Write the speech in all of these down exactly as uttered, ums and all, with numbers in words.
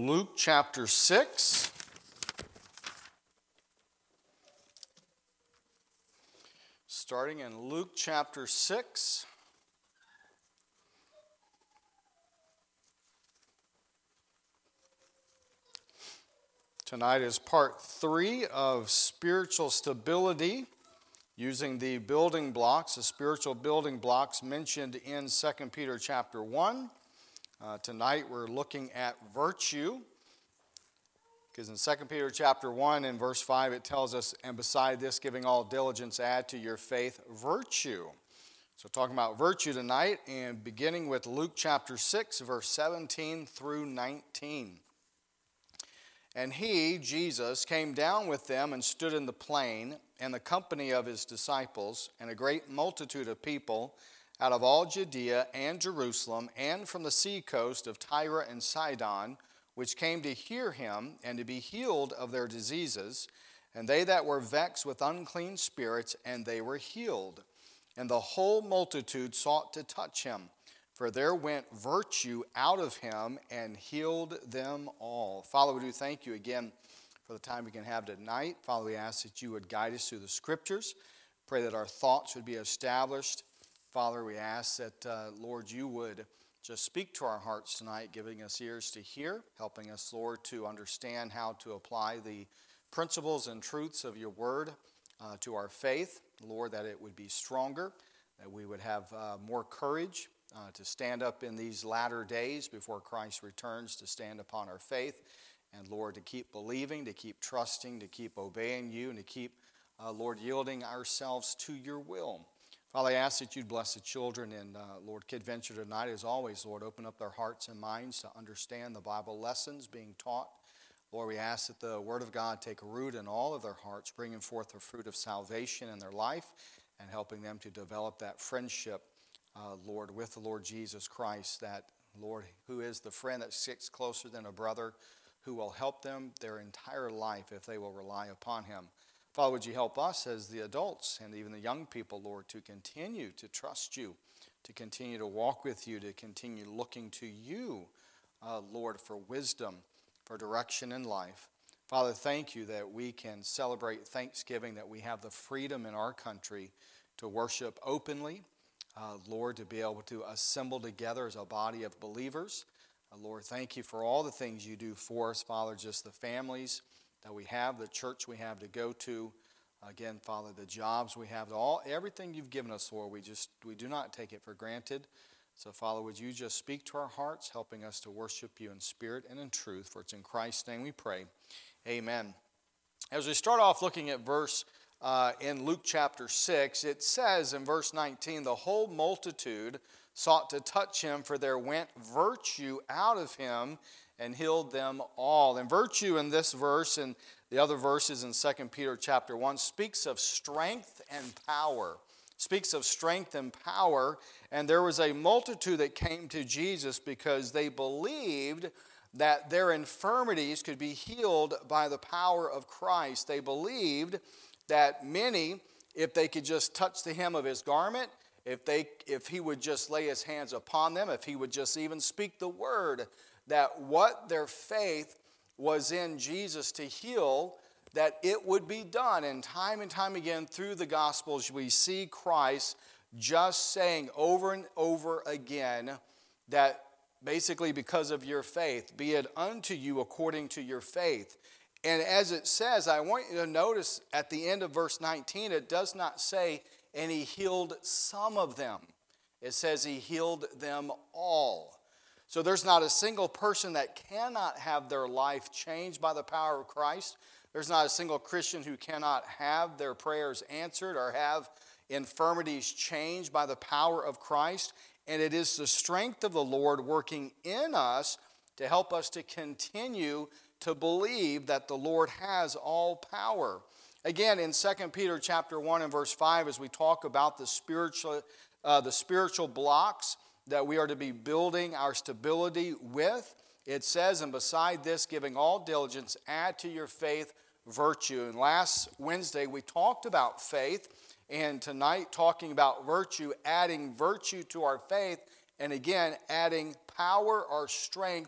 in Luke chapter six. Starting in Luke chapter six. Tonight is part three of spiritual stability, using the building blocks, the spiritual building blocks mentioned in Second Peter chapter one. Uh, tonight we're looking at virtue, because in Second Peter chapter one and verse five it tells us, and beside this giving all diligence, add to your faith virtue. So talking about virtue tonight, and beginning with Luke chapter six, verse seventeen through nineteen. And he, Jesus, came down with them and stood in the plain, and the company of his disciples, and a great multitude of people out of all Judea and Jerusalem, and from the sea coast of Tyre and Sidon, which came to hear him, and to be healed of their diseases. And they that were vexed with unclean spirits, and they were healed. And the whole multitude sought to touch him, for there went virtue out of him and healed them all. Father, we do thank you again for the time we can have tonight. Father, we ask that you would guide us through the scriptures. Pray that our thoughts would be established. Father, we ask that, uh, Lord, you would just speak to our hearts tonight, giving us ears to hear, helping us, Lord, to understand how to apply the principles and truths of your word uh, to our faith. Lord, that it would be stronger, that we would have uh, more courage Uh, to stand up in these latter days before Christ returns, to stand upon our faith, and Lord, to keep believing, to keep trusting, to keep obeying you, and to keep, uh, Lord, yielding ourselves to your will. Father, I ask that you'd bless the children in, uh, Lord, Kid Venture tonight. As always, Lord, open up their hearts and minds to understand the Bible lessons being taught. Lord, we ask that the Word of God take root in all of their hearts, bringing forth the fruit of salvation in their life, and helping them to develop that friendship, Uh, Lord, with the Lord Jesus Christ, that, Lord, who is the friend that sticks closer than a brother, who will help them their entire life if they will rely upon him. Father, would you help us as the adults and even the young people, Lord, to continue to trust you, to continue to walk with you, to continue looking to you, uh, Lord, for wisdom, for direction in life. Father, thank you that we can celebrate Thanksgiving, that we have the freedom in our country to worship openly. Uh, Lord, to be able to assemble together as a body of believers. Uh, Lord, thank you for all the things you do for us, Father, just the families that we have, the church we have to go to. Again, Father, the jobs we have, all everything you've given us, Lord, we just we do not take it for granted. So, Father, would you just speak to our hearts, helping us to worship you in spirit and in truth, for it's in Christ's name we pray. Amen. As we start off looking at verse Uh, in Luke chapter six, it says in verse nineteen, the whole multitude sought to touch him, for there went virtue out of him and healed them all. And virtue in this verse and the other verses in Second Peter chapter one speaks of strength and power. Speaks of strength and power. And there was a multitude that came to Jesus because they believed that their infirmities could be healed by the power of Christ. They believed that many, if they could just touch the hem of his garment, if they, if he would just lay his hands upon them, if he would just even speak the word, that what their faith was in Jesus to heal, that it would be done. And time and time again through the Gospels, we see Christ just saying over and over again that basically because of your faith, be it unto you according to your faith. And as it says, I want you to notice at the end of verse nineteen, it does not say, and he healed some of them. It says he healed them all. So there's not a single person that cannot have their life changed by the power of Christ. There's not a single Christian who cannot have their prayers answered or have infirmities changed by the power of Christ. And it is the strength of the Lord working in us to help us to continue to believe that the Lord has all power. Again, in Second Peter chapter one and verse five, as we talk about the spiritual, uh, the spiritual blocks that we are to be building our stability with, it says, and beside this, giving all diligence, add to your faith virtue. And last Wednesday, we talked about faith, and tonight, talking about virtue, adding virtue to our faith, and again, adding power or strength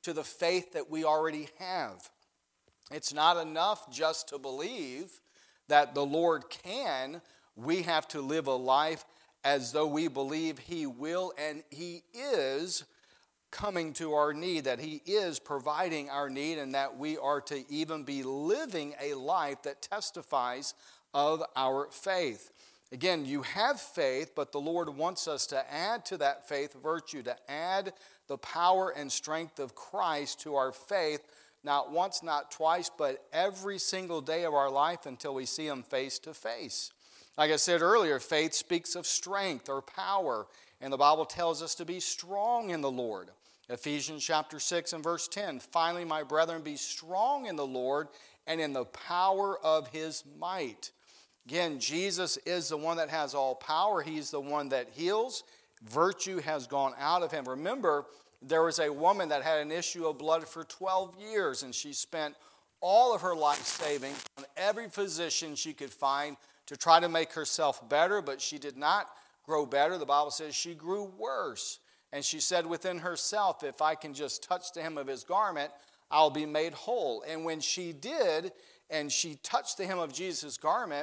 to the faith that we already have. It's not enough just to believe that the Lord can. We have to live a life as though we believe He will and He is coming to our need, that He is providing our need, and that we are to even be living a life that testifies of our faith. Again, you have faith, but the Lord wants us to add to that faith virtue, to add the power and strength of Christ to our faith, not once, not twice, but every single day of our life until we see Him face to face. Like I said earlier, faith speaks of strength or power, and the Bible tells us to be strong in the Lord. Ephesians chapter six and verse ten, finally, my brethren, be strong in the Lord and in the power of His might. Again, Jesus is the one that has all power. He's the one that heals. Virtue has gone out of Him. Remember, there was a woman that had an issue of blood for twelve years, and she spent all of her life saving on every physician she could find to try to make herself better, but she did not grow better. The Bible says she grew worse. And she said within herself, if I can just touch the hem of His garment, I'll be made whole. And when she did, and she touched the hem of Jesus' garment,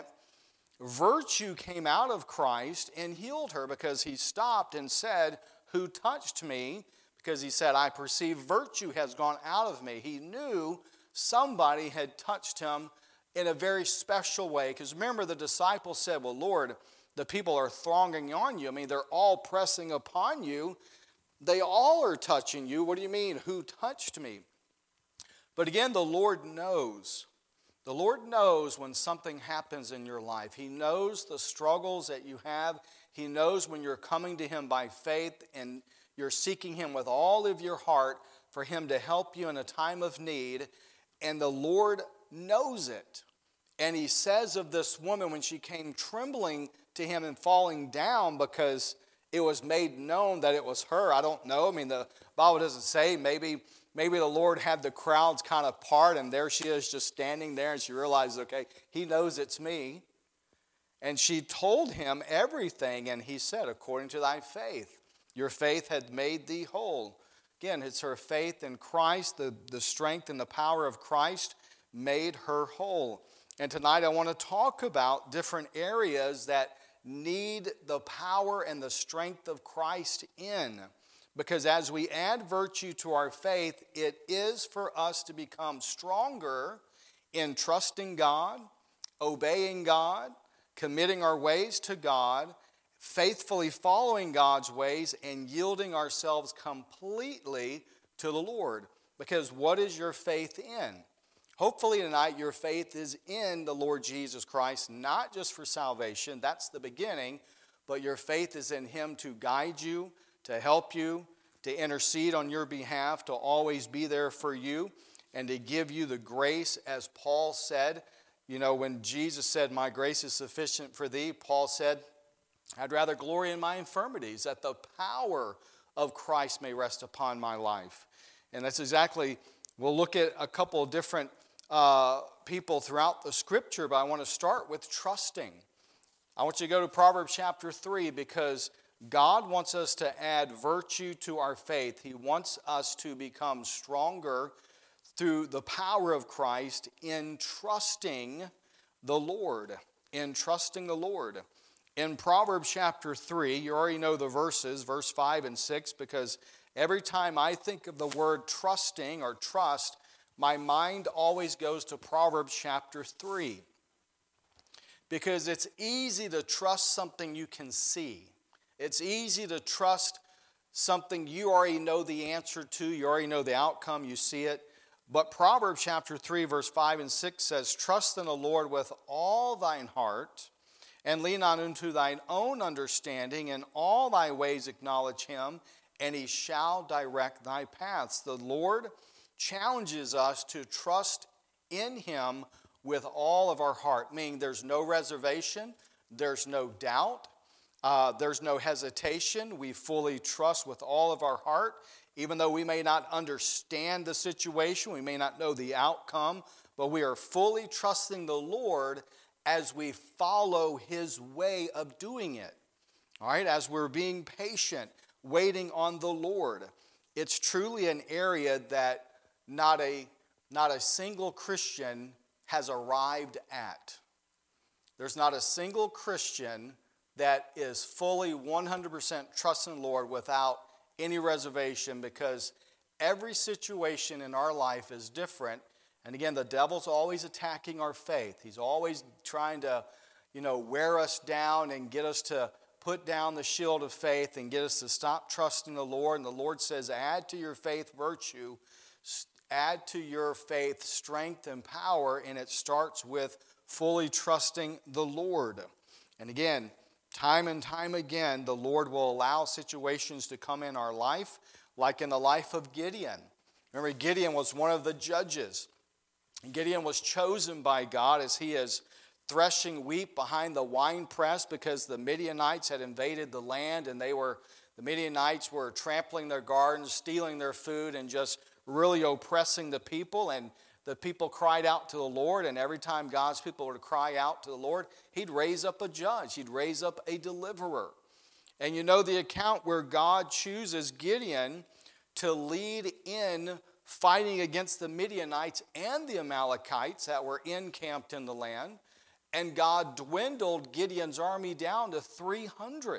virtue came out of Christ and healed her, because He stopped and said, who touched me? Because He said, I perceive virtue has gone out of me. He knew somebody had touched Him in a very special way. Because remember, the disciples said, well, Lord, the people are thronging on you. I mean, they're all pressing upon you. They all are touching you. What do you mean? Who touched me? But again, the Lord knows. The Lord knows when something happens in your life. He knows the struggles that you have. He knows when you're coming to Him by faith and you're seeking Him with all of your heart for Him to help you in a time of need. And the Lord knows it. And He says of this woman when she came trembling to Him and falling down because it was made known that it was her. I don't know. I mean, the Bible doesn't say. Maybe, maybe the Lord had the crowds kind of part, and there she is just standing there, and she realizes, okay, He knows it's me. And she told Him everything, and He said, according to thy faith, your faith had made thee whole. Again, it's her faith in Christ, the, the strength and the power of Christ made her whole. And tonight I want to talk about different areas that need the power and the strength of Christ in. Because as we add virtue to our faith, it is for us to become stronger in trusting God, obeying God, committing our ways to God, faithfully following God's ways, and yielding ourselves completely to the Lord. Because what is your faith in? Hopefully tonight your faith is in the Lord Jesus Christ, not just for salvation, that's the beginning, but your faith is in Him to guide you, to help you, to intercede on your behalf, to always be there for you, and to give you the grace, as Paul said. You know, when Jesus said, my grace is sufficient for thee, Paul said, I'd rather glory in my infirmities, that the power of Christ may rest upon my life. And that's exactly, we'll look at a couple of different uh, people throughout the Scripture, but I want to start with trusting. I want you to go to Proverbs chapter three, because God wants us to add virtue to our faith. He wants us to become stronger through the power of Christ in trusting the Lord. In trusting the Lord. In Proverbs chapter three, you already know the verses, verse five and six, because every time I think of the word trusting or trust, my mind always goes to Proverbs chapter three. Because it's easy to trust something you can see. It's easy to trust something you already know the answer to, you already know the outcome, you see it. But Proverbs chapter three, verse five and six says, trust in the Lord with all thine heart, and lean not unto thine own understanding. In all thy ways acknowledge Him, and He shall direct thy paths. The Lord challenges us to trust in Him with all of our heart, meaning there's no reservation, there's no doubt, uh, there's no hesitation. We fully trust with all of our heart, even though we may not understand the situation, we may not know the outcome, but we are fully trusting the Lord as we follow His way of doing it. All right, as we're being patient, waiting on the Lord. it's truly an area that not a, not a single Christian has arrived at. There's not a single Christian that is fully one hundred percent trusting the Lord without any reservation, because every situation in our life is different. And again, the devil's always attacking our faith. He's always trying to, you know, wear us down and get us to put down the shield of faith and get us to stop trusting the Lord. And the Lord says, add to your faith virtue, add to your faith strength and power, and it starts with fully trusting the Lord. And again, time and time again, the Lord will allow situations to come in our life, like in the life of Gideon. Remember, Gideon was one of the judges. Gideon was chosen by God as he is threshing wheat behind the winepress because the Midianites had invaded the land, and they were the Midianites were trampling their gardens, stealing their food, and just really oppressing the people. And the people cried out to the Lord, and every time God's people would cry out to the Lord, he'd raise up a judge. He'd raise up a deliverer. And you know the account where God chooses Gideon to lead in fighting against the Midianites and the Amalekites that were encamped in the land. And God dwindled Gideon's army down to three hundred.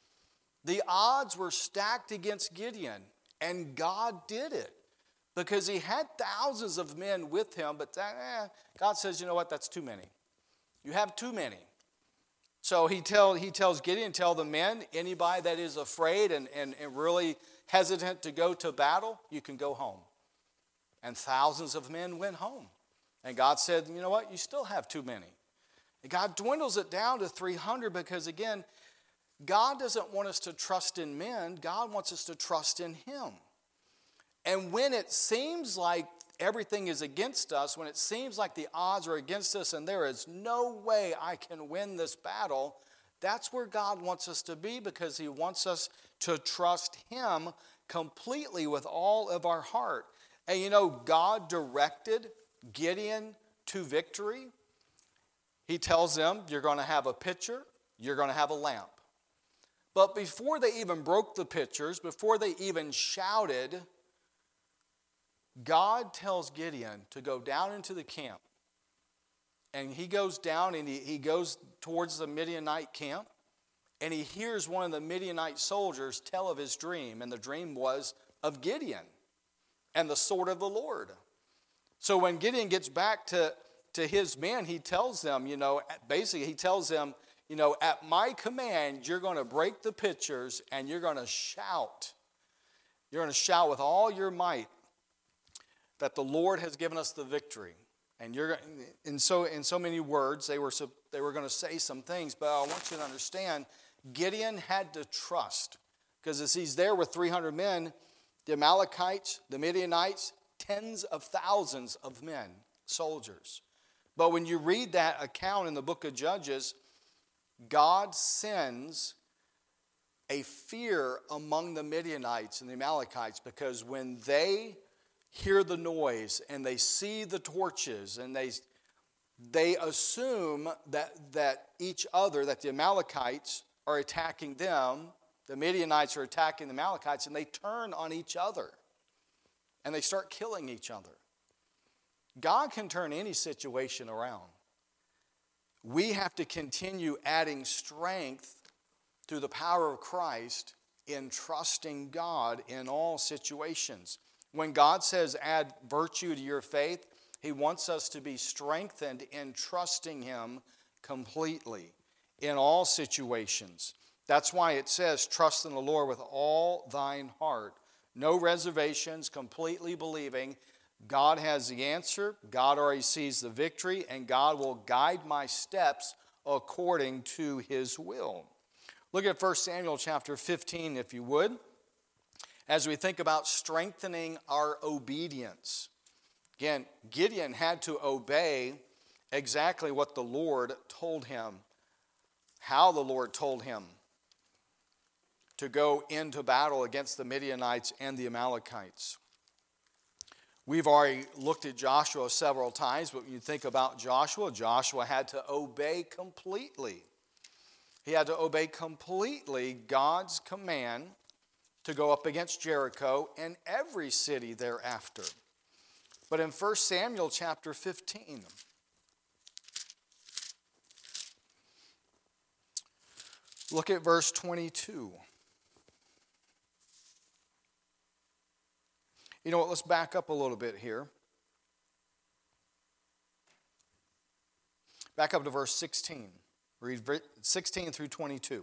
The odds were stacked against Gideon, and God did it because he had thousands of men with him. But that, eh, God says, you know what, that's too many. You have too many. So he, tell, he tells Gideon, tell the men, anybody that is afraid and, and, and really hesitant to go to battle, you can go home. And thousands of men went home. And God said, you know what, you still have too many. And God dwindles it down to three hundred because, again, God doesn't want us to trust in men. God wants us to trust in him. And when it seems like everything is against us, when it seems like the odds are against us and there is no way I can win this battle, that's where God wants us to be, because he wants us to trust him completely with all of our heart. And you know, God directed Gideon to victory. He tells them, you're going to have a pitcher, you're going to have a lamp. But before they even broke the pitchers, before they even shouted, God tells Gideon to go down into the camp. And he goes down and he, he goes towards the Midianite camp. And he hears one of the Midianite soldiers tell of his dream. And the dream was of Gideon and the sword of the Lord. So when Gideon gets back to, to his men, he tells them, you know, basically he tells them, you know, at my command, you're going to break the pitchers and you're going to shout. You're going to shout with all your might that the Lord has given us the victory. And you're in so in so many words, they were they were going to say some things, but I want you to understand, Gideon had to trust, because as he's there with three hundred men, the Amalekites, the Midianites, tens of thousands of men, soldiers. But when you read that account in the book of Judges, God sends a fear among the Midianites and the Amalekites, because when they hear the noise and they see the torches and they they assume that that each other, that the Amalekites are attacking them, the Midianites are attacking the Amalekites, and they turn on each other and they start killing each other. God can turn any situation around. We have to continue adding strength through the power of Christ in trusting God in all situations. When God says add virtue to your faith, he wants us to be strengthened in trusting him completely in all situations. That's why it says, trust in the Lord with all thine heart. No reservations, completely believing God has the answer, God already sees the victory, and God will guide my steps according to his will. Look at First Samuel chapter fifteen, if you would, as we think about strengthening our obedience. Again, Gideon had to obey exactly what the Lord told him, how the Lord told him to go into battle against the Midianites and the Amalekites. We've already looked at Joshua several times, but when you think about Joshua, Joshua had to obey completely. He had to obey completely God's command to go up against Jericho and every city thereafter. But in First Samuel chapter fifteen, look at verse twenty-two. You know what, let's back up a little bit here. Back up to verse sixteen. Read sixteen through twenty-two.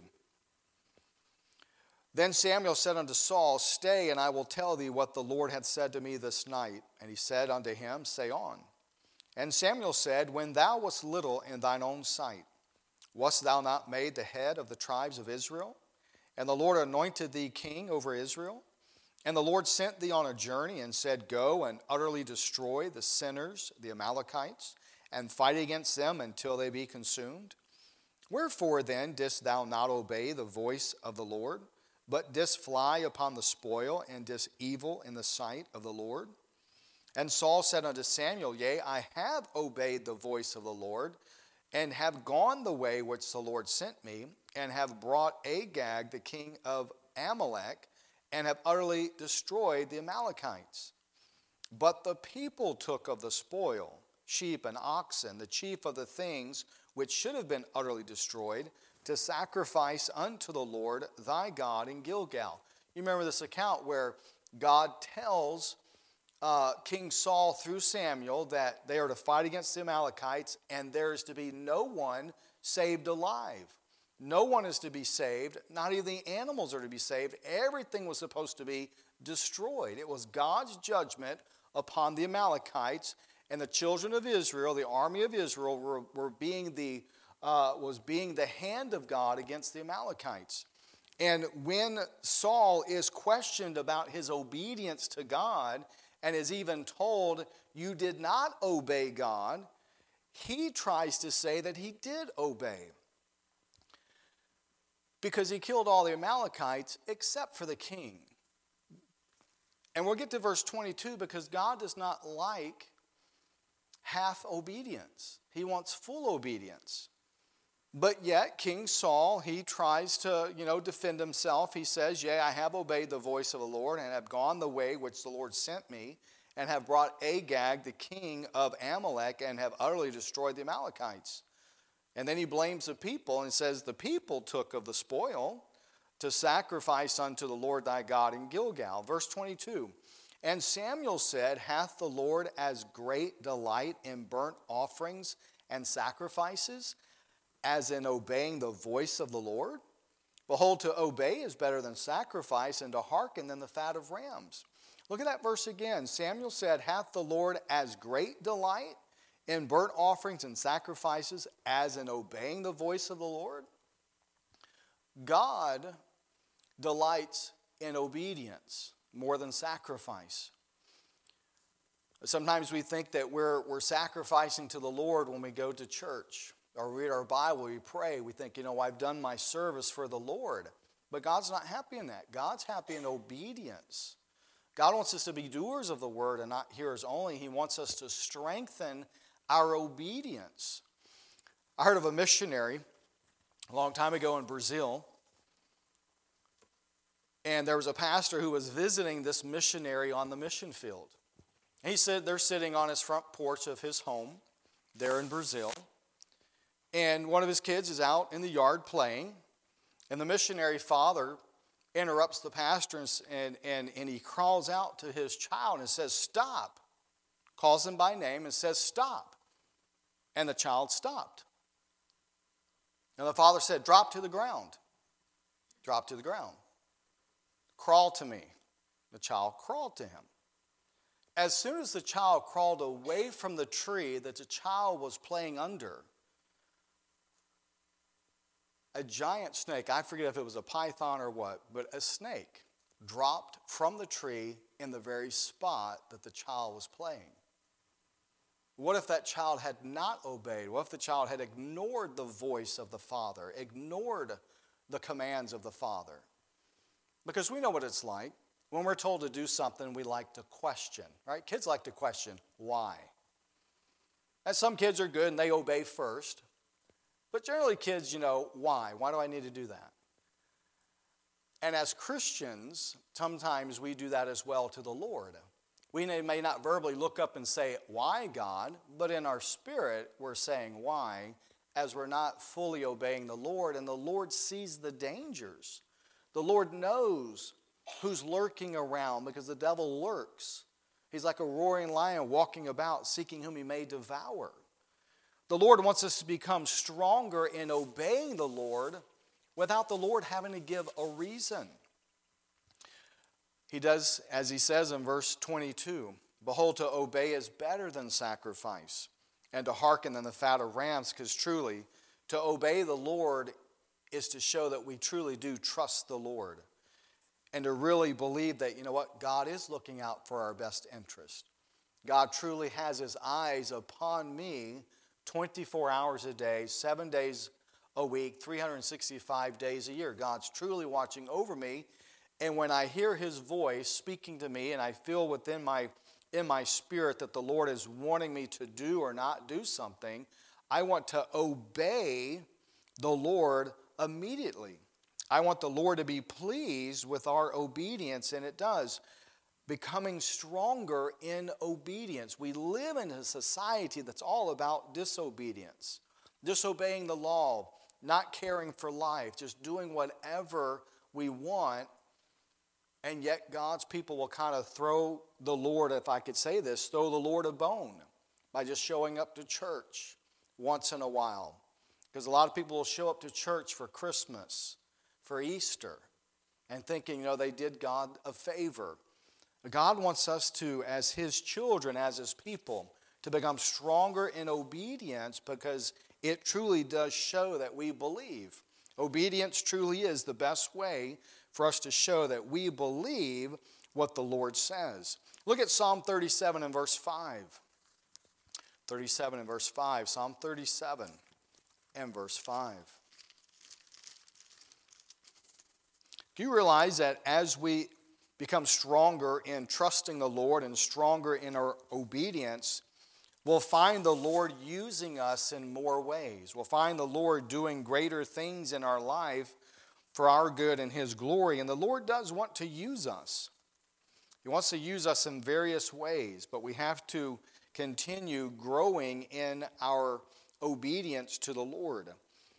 Then Samuel said unto Saul, Stay, and I will tell thee what the Lord hath said to me this night. And he said unto him, Say on. And Samuel said, When thou wast little in thine own sight, wast thou not made the head of the tribes of Israel? And the Lord anointed thee king over Israel? And the Lord sent thee on a journey and said, Go and utterly destroy the sinners, the Amalekites, and fight against them until they be consumed? Wherefore then didst thou not obey the voice of the Lord, but didst fly upon the spoil, and didst evil in the sight of the Lord? And Saul said unto Samuel, Yea, I have obeyed the voice of the Lord, and have gone the way which the Lord sent me, and have brought Agag, the king of Amalek, and have utterly destroyed the Amalekites. But the people took of the spoil, sheep and oxen, the chief of the things which should have been utterly destroyed, to sacrifice unto the Lord thy God in Gilgal. You remember this account where God tells uh, King Saul through Samuel that they are to fight against the Amalekites, and there is to be no one saved alive. No one is to be saved. Not even the animals are to be saved. Everything was supposed to be destroyed. It was God's judgment upon the Amalekites, and the children of Israel, the army of Israel, were, were being the uh, was being the hand of God against the Amalekites. And when Saul is questioned about his obedience to God, and is even told, "You did not obey God," he tries to say that he did obey, because he killed all the Amalekites except for the king. And we'll get to verse twenty-two, because God does not like half obedience. He wants full obedience. But yet, King Saul, he tries to, you know, defend himself. He says, Yea, I have obeyed the voice of the Lord, and have gone the way which the Lord sent me, and have brought Agag, the king of Amalek, and have utterly destroyed the Amalekites. And then he blames the people and says, The people took of the spoil to sacrifice unto the Lord thy God in Gilgal. Verse twenty-two, And Samuel said, Hath the Lord as great delight in burnt offerings and sacrifices as in obeying the voice of the Lord? Behold, to obey is better than sacrifice, and to hearken than the fat of rams. Look at that verse again. Samuel said, Hath the Lord as great delight in burnt offerings and sacrifices as in obeying the voice of the Lord? God delights in obedience more than sacrifice. Sometimes we think that we're, we're sacrificing to the Lord when we go to church or read our Bible, we pray. We think, you know, I've done my service for the Lord. But God's not happy in that. God's happy in obedience. God wants us to be doers of the word and not hearers only. He wants us to strengthen our obedience. I heard of a missionary a long time ago in Brazil. And there was a pastor who was visiting this missionary on the mission field. He said they're sitting on his front porch of his home there in Brazil. And one of his kids is out in the yard playing. And the missionary father interrupts the pastor and, and, and, and he crawls out to his child and says, Stop. Calls him by name and says, Stop. And the child stopped. And the father said, Drop to the ground. Drop to the ground. Crawl to me. The child crawled to him. As soon as the child crawled away from the tree that the child was playing under, a giant snake, I forget if it was a python or what, but a snake dropped from the tree in the very spot that the child was playing. What if that child had not obeyed? What if the child had ignored the voice of the father, ignored the commands of the father? Because we know what it's like. When we're told to do something, we like to question, right? Kids like to question why. And some kids are good and they obey first. But generally kids, you know, why? Why do I need to do that? And as Christians, sometimes we do that as well to the Lord. We may not verbally look up and say, why, God? But in our spirit, we're saying, why? As we're not fully obeying the Lord. And the Lord sees the dangers. The Lord knows who's lurking around, because the devil lurks. He's like a roaring lion walking about, seeking whom he may devour. The Lord wants us to become stronger in obeying the Lord without the Lord having to give a reason. He does, as he says in verse twenty-two, behold, to obey is better than sacrifice, and to hearken than the fat of rams, because truly, to obey the Lord is to show that we truly do trust the Lord. And to really believe that, you know what, God is looking out for our best interest. God truly has his eyes upon me twenty-four hours a day, seven days a week, three hundred sixty-five days a year. God's truly watching over me. And when I hear his voice speaking to me and I feel within my, in my spirit that the Lord is wanting me to do or not do something, I want to obey the Lord immediately. I want the Lord to be pleased with our obedience, and it does. Becoming stronger in obedience. We live in a society that's all about disobedience. Disobeying the law, not caring for life, just doing whatever we want. And yet God's people will kind of throw the Lord, if I could say this, throw the Lord a bone by just showing up to church once in a while. Because a lot of people will show up to church for Christmas, for Easter, and thinking, you know, they did God a favor. God wants us to, as his children, as his people, to become stronger in obedience, because it truly does show that we believe. Obedience truly is the best way for us to show that we believe what the Lord says. Look at Psalm thirty-seven and verse five. thirty-seven and verse five. Psalm thirty-seven and verse five. Do you realize that as we become stronger in trusting the Lord and stronger in our obedience, we'll find the Lord using us in more ways. We'll find the Lord doing greater things in our life for our good and his glory. And the Lord does want to use us. He wants to use us in various ways, but we have to continue growing in our obedience to the Lord.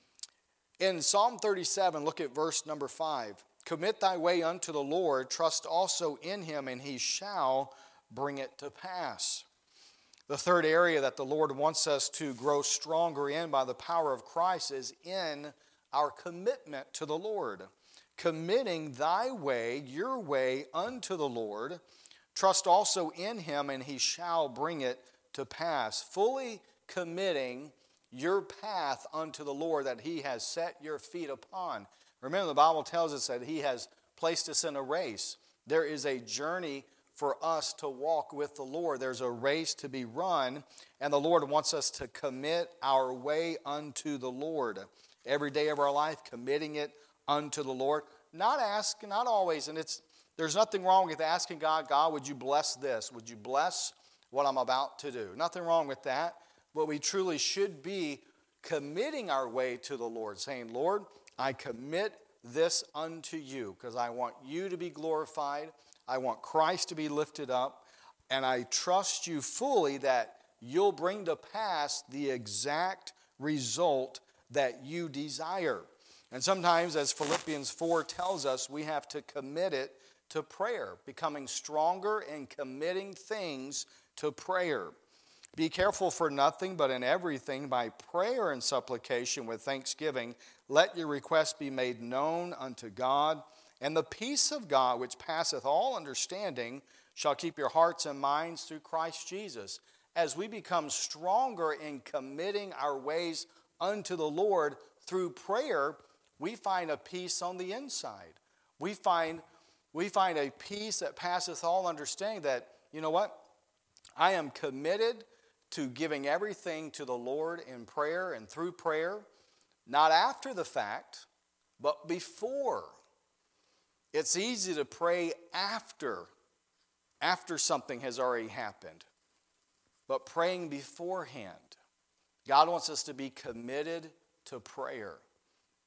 In Psalm thirty-seven, look at verse number five. Commit thy way unto the Lord, trust also in him, and he shall bring it to pass. The third area that the Lord wants us to grow stronger in by the power of Christ is in our commitment to the Lord. Committing thy way, your way, unto the Lord. Trust also in him, and he shall bring it to pass. Fully committing your path unto the Lord that he has set your feet upon. Remember, the Bible tells us that he has placed us in a race. There is a journey for us to walk with the Lord. There's a race to be run, and the Lord wants us to commit our way unto the Lord. Every day of our life, committing it unto the Lord. Not ask, not always, and it's there's nothing wrong with asking God, God, would you bless this? Would you bless what I'm about to do? Nothing wrong with that, but we truly should be committing our way to the Lord, saying, Lord, I commit this unto you, because I want you to be glorified. I want Christ to be lifted up, and I trust you fully that you'll bring to pass the exact result that you desire. And sometimes, as Philippians four tells us, we have to commit it to prayer, becoming stronger in committing things to prayer. Be careful for nothing, but in everything, by prayer and supplication with thanksgiving, let your requests be made known unto God. And the peace of God, which passeth all understanding, shall keep your hearts and minds through Christ Jesus. As we become stronger in committing our ways unto the Lord through prayer, we find a peace on the inside. We find, we find a peace that passeth all understanding that, you know what? I am committed to giving everything to the Lord in prayer and through prayer, not after the fact, but before. It's easy to pray after, after something has already happened, but praying beforehand. God wants us to be committed to prayer.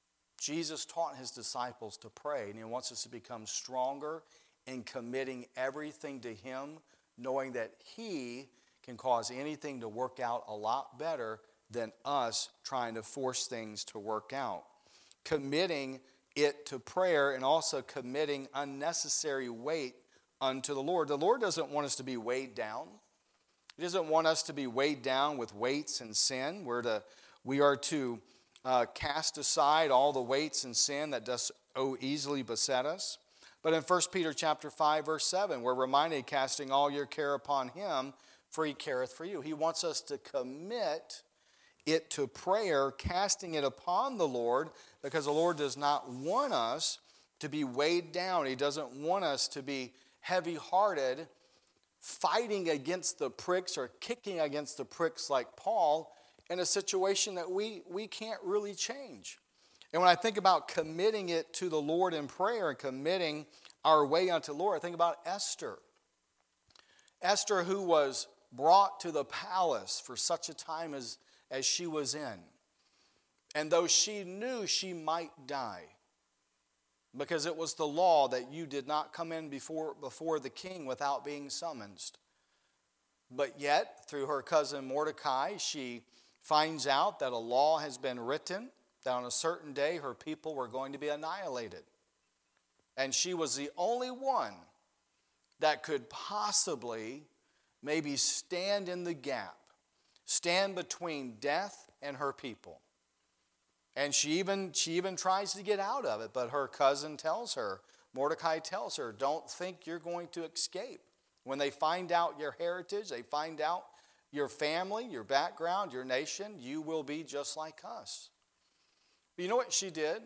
Jesus taught his disciples to pray, and he wants us to become stronger in committing everything to him, knowing that he can cause anything to work out a lot better than us trying to force things to work out. Committing it to prayer and also committing unnecessary weight unto the Lord. The Lord doesn't want us to be weighed down. He doesn't want us to be weighed down with weights and sin. We're to, we are to uh, cast aside all the weights and sin that does so easily beset us. But in First Peter chapter five, verse seven, we're reminded, casting all your care upon him, for he careth for you. He wants us to commit it to prayer, casting it upon the Lord, because the Lord does not want us to be weighed down. He doesn't want us to be heavy-hearted, fighting against the pricks or kicking against the pricks like Paul in a situation that we, we can't really change. And when I think about committing it to the Lord in prayer and committing our way unto the Lord, I think about Esther. Esther, who was brought to the palace for such a time as, as she was in. And though she knew she might die, because it was the law that you did not come in before, before the king without being summoned. But yet, through her cousin Mordecai, she finds out that a law has been written that on a certain day her people were going to be annihilated. And she was the only one that could possibly maybe stand in the gap, stand between death and her people. And she even, she even tries to get out of it, but her cousin tells her, Mordecai tells her, don't think you're going to escape. When they find out your heritage, they find out your family, your background, your nation, you will be just like us. But you know what she did?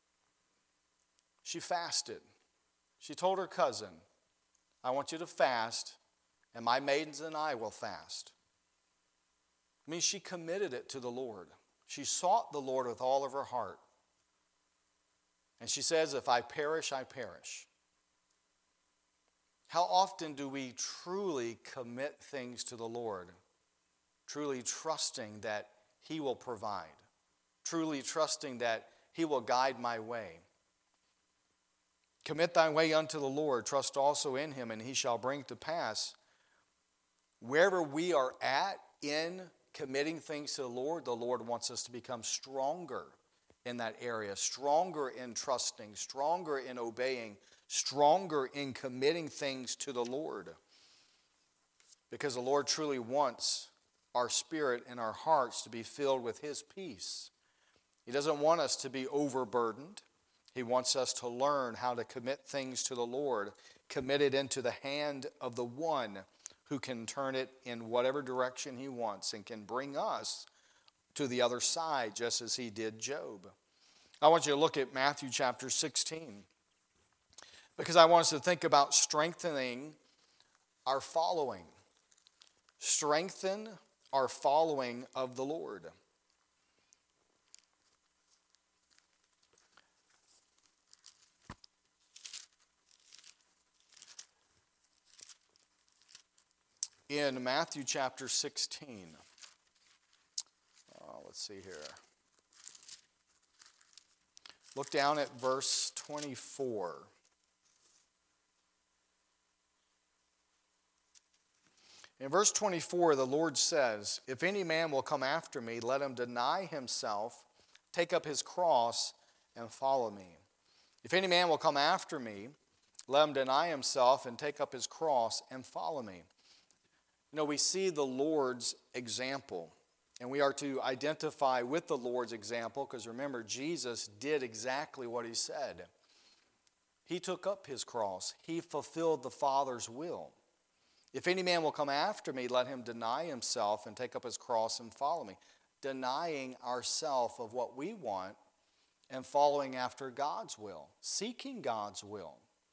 She fasted. She told her cousin, I want you to fast, and my maidens and I will fast. I mean, she committed it to the Lord. She sought the Lord with all of her heart. And she says, if I perish, I perish. How often do we truly commit things to the Lord? Truly trusting that he will provide. Truly trusting that he will guide my way. Commit thy way unto the Lord. Trust also in him, and he shall bring to pass. Wherever we are at in committing things to the Lord, the Lord wants us to become stronger in that area, stronger in trusting, stronger in obeying, stronger in committing things to the Lord. Because the Lord truly wants our spirit and our hearts to be filled with his peace. He doesn't want us to be overburdened. He wants us to learn how to commit things to the Lord, commit it into the hand of the one who can turn it in whatever direction he wants and can bring us to the other side, just as he did Job. I want you to look at Matthew chapter sixteen, because I want us to think about strengthening our following. Strengthen our following of the Lord. In Matthew chapter sixteen, oh, let's see here. Look down at verse twenty-four. In verse twenty-four, the Lord says, if any man will come after me, let him deny himself, take up his cross, and follow me. If any man will come after me, let him deny himself and take up his cross and follow me. You know, we see the Lord's example, and we are to identify with the Lord's example, because remember, Jesus did exactly what he said. He took up his cross. He fulfilled the Father's will. If any man will come after me, let him deny himself and take up his cross and follow me. Denying ourselves of what we want and following after God's will, seeking God's will.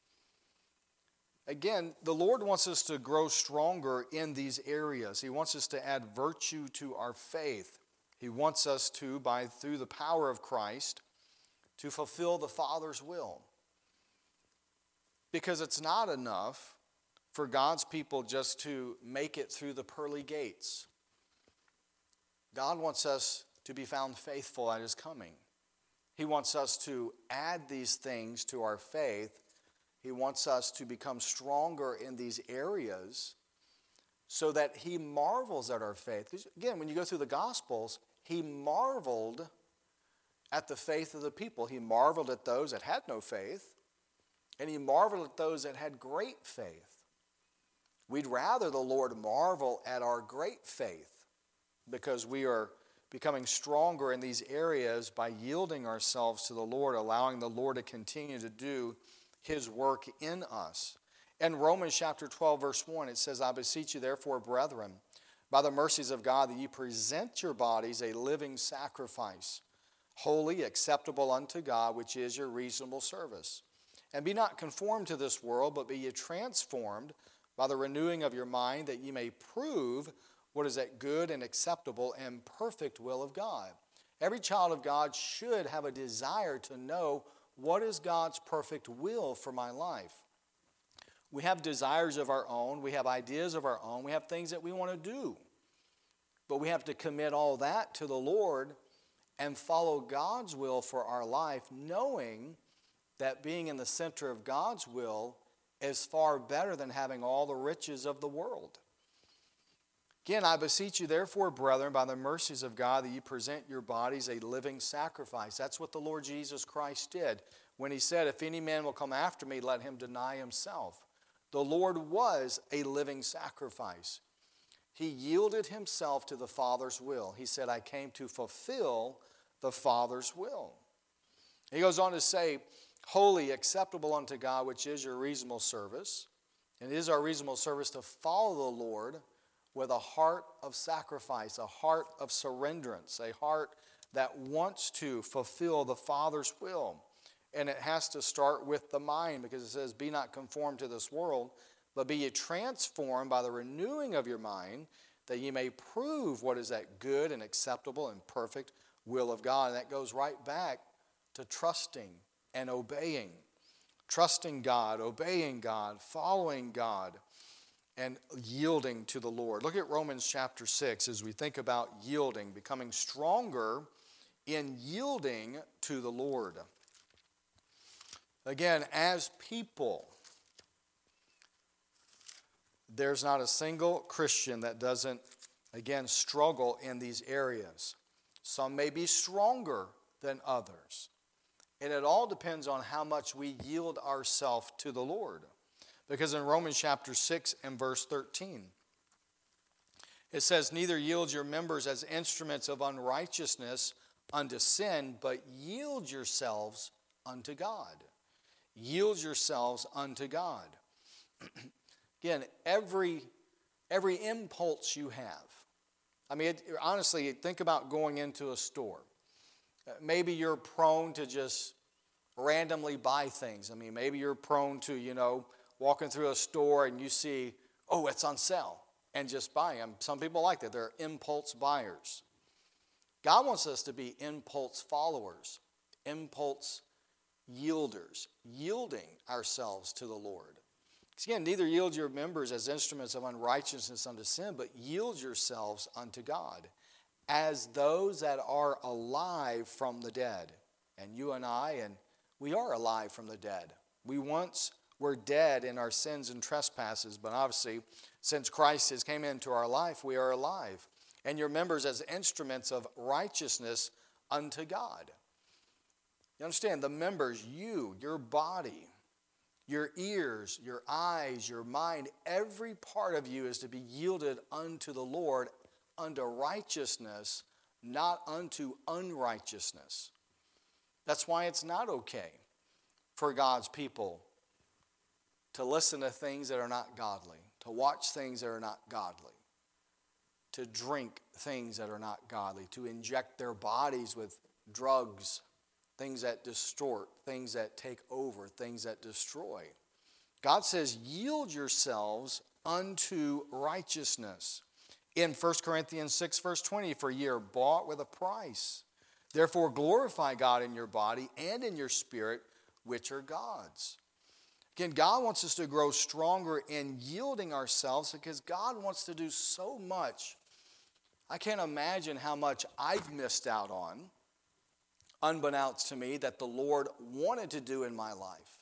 Again, the Lord wants us to grow stronger in these areas. He wants us to add virtue to our faith. He wants us to, by through the power of Christ, to fulfill the Father's will. Because it's not enough for God's people just to make it through the pearly gates. God wants us to be found faithful at his coming. He wants us to add these things to our faith. He wants us to become stronger in these areas so that he marvels at our faith. Because again, when you go through the Gospels, he marveled at the faith of the people. He marveled at those that had no faith, and he marveled at those that had great faith. We'd rather the Lord marvel at our great faith because we are becoming stronger in these areas by yielding ourselves to the Lord, allowing the Lord to continue to do his work in us. In Romans chapter twelve, verse one, it says, I beseech you therefore, brethren, by the mercies of God, that ye present your bodies a living sacrifice, holy, acceptable unto God, which is your reasonable service. And be not conformed to this world, but be ye transformed by the renewing of your mind, that ye may prove what is that good and acceptable and perfect will of God. Every child of God should have a desire to know what is God's perfect will for my life. We have desires of our own. We have ideas of our own. We have things that we want to do. But we have to commit all that to the Lord and follow God's will for our life, knowing that being in the center of God's will is far better than having all the riches of the world. Again, I beseech you, therefore, brethren, by the mercies of God, that you present your bodies a living sacrifice. That's what the Lord Jesus Christ did when he said, if any man will come after me, let him deny himself. The Lord was a living sacrifice. He yielded himself to the Father's will. He said, I came to fulfill the Father's will. He goes on to say, holy, acceptable unto God, which is your reasonable service. And it is our reasonable service to follow the Lord with a heart of sacrifice, a heart of surrenderance, a heart that wants to fulfill the Father's will. And it has to start with the mind, because it says, be not conformed to this world, but be ye transformed by the renewing of your mind, that ye may prove what is that good and acceptable and perfect will of God. And that goes right back to trusting and obeying. Trusting God, obeying God, following God, and yielding to the Lord. Look at Romans chapter six as we think about yielding, becoming stronger in yielding to the Lord. Again, as people, there's not a single Christian that doesn't, again, struggle in these areas. Some may be stronger than others. And it all depends on how much we yield ourselves to the Lord. Because in Romans chapter six and verse thirteen, it says, neither yield your members as instruments of unrighteousness unto sin, but yield yourselves unto God. Yield yourselves unto God. Again, every, every impulse you have. I mean, it, honestly, think about going into a store. Maybe you're prone to just randomly buy things. I mean, maybe you're prone to, you know, walking through a store and you see, oh, it's on sale, and just buy them. Some people like that. They're impulse buyers. God wants us to be impulse followers, impulse yielders, yielding ourselves to the Lord. Again, neither yield your members as instruments of unrighteousness unto sin, but yield yourselves unto God as those that are alive from the dead. And you and I, and we are alive from the dead. We once were dead in our sins and trespasses, but obviously, since Christ has came into our life, we are alive. And your members as instruments of righteousness unto God. You understand, the members, you, your body, your ears, your eyes, your mind, every part of you is to be yielded unto the Lord, unto righteousness, not unto unrighteousness. That's why it's not okay for God's people to listen to things that are not godly, to watch things that are not godly, to drink things that are not godly, to inject their bodies with drugs, things that distort, things that take over, things that destroy. God says, yield yourselves unto righteousness. In First Corinthians six, verse twenty, for ye are bought with a price. Therefore glorify God in your body and in your spirit, which are God's. Again, God wants us to grow stronger in yielding ourselves because God wants to do so much. I can't imagine how much I've missed out on unbeknownst to me, that the Lord wanted to do in my life.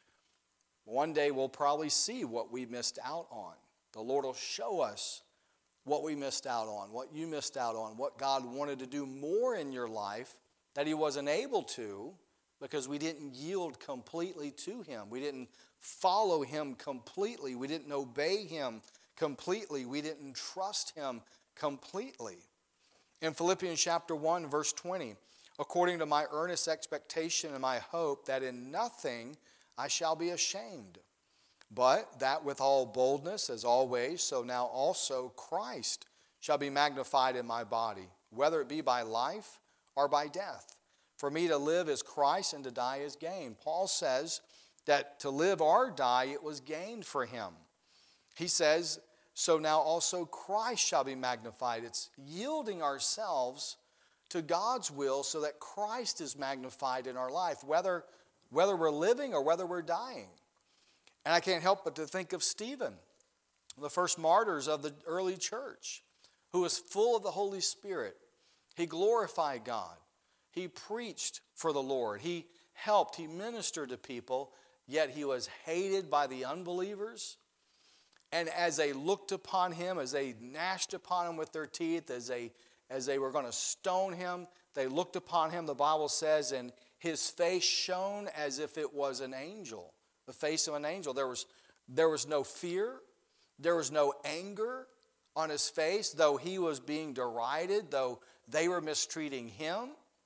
One day we'll probably see what we missed out on. The Lord will show us what we missed out on, what you missed out on, what God wanted to do more in your life that he wasn't able to because we didn't yield completely to him. We didn't follow him completely. We didn't obey him completely. We didn't trust him completely. In Philippians chapter one, verse twenty, according to my earnest expectation and my hope that in nothing I shall be ashamed, but that with all boldness, as always, so now also Christ shall be magnified in my body, whether it be by life or by death. For me to live is Christ, and to die is gain. Paul says that to live or die, it was gained for him. He says, so now also Christ shall be magnified. It's yielding ourselves to God's will so that Christ is magnified in our life, whether, whether we're living or whether we're dying. And I can't help but to think of Stephen, the first martyrs of the early church, who was full of the Holy Spirit. He glorified God. He preached for the Lord. He helped. He ministered to people, yet he was hated by the unbelievers. And as they looked upon him, as they gnashed upon him with their teeth, as they, as they were going to stone him, they looked upon him, the Bible says, and his face shone as if it was an angel, the face of an angel. There was, there was no fear. There was no anger on his face, though he was being derided, though they were mistreating him.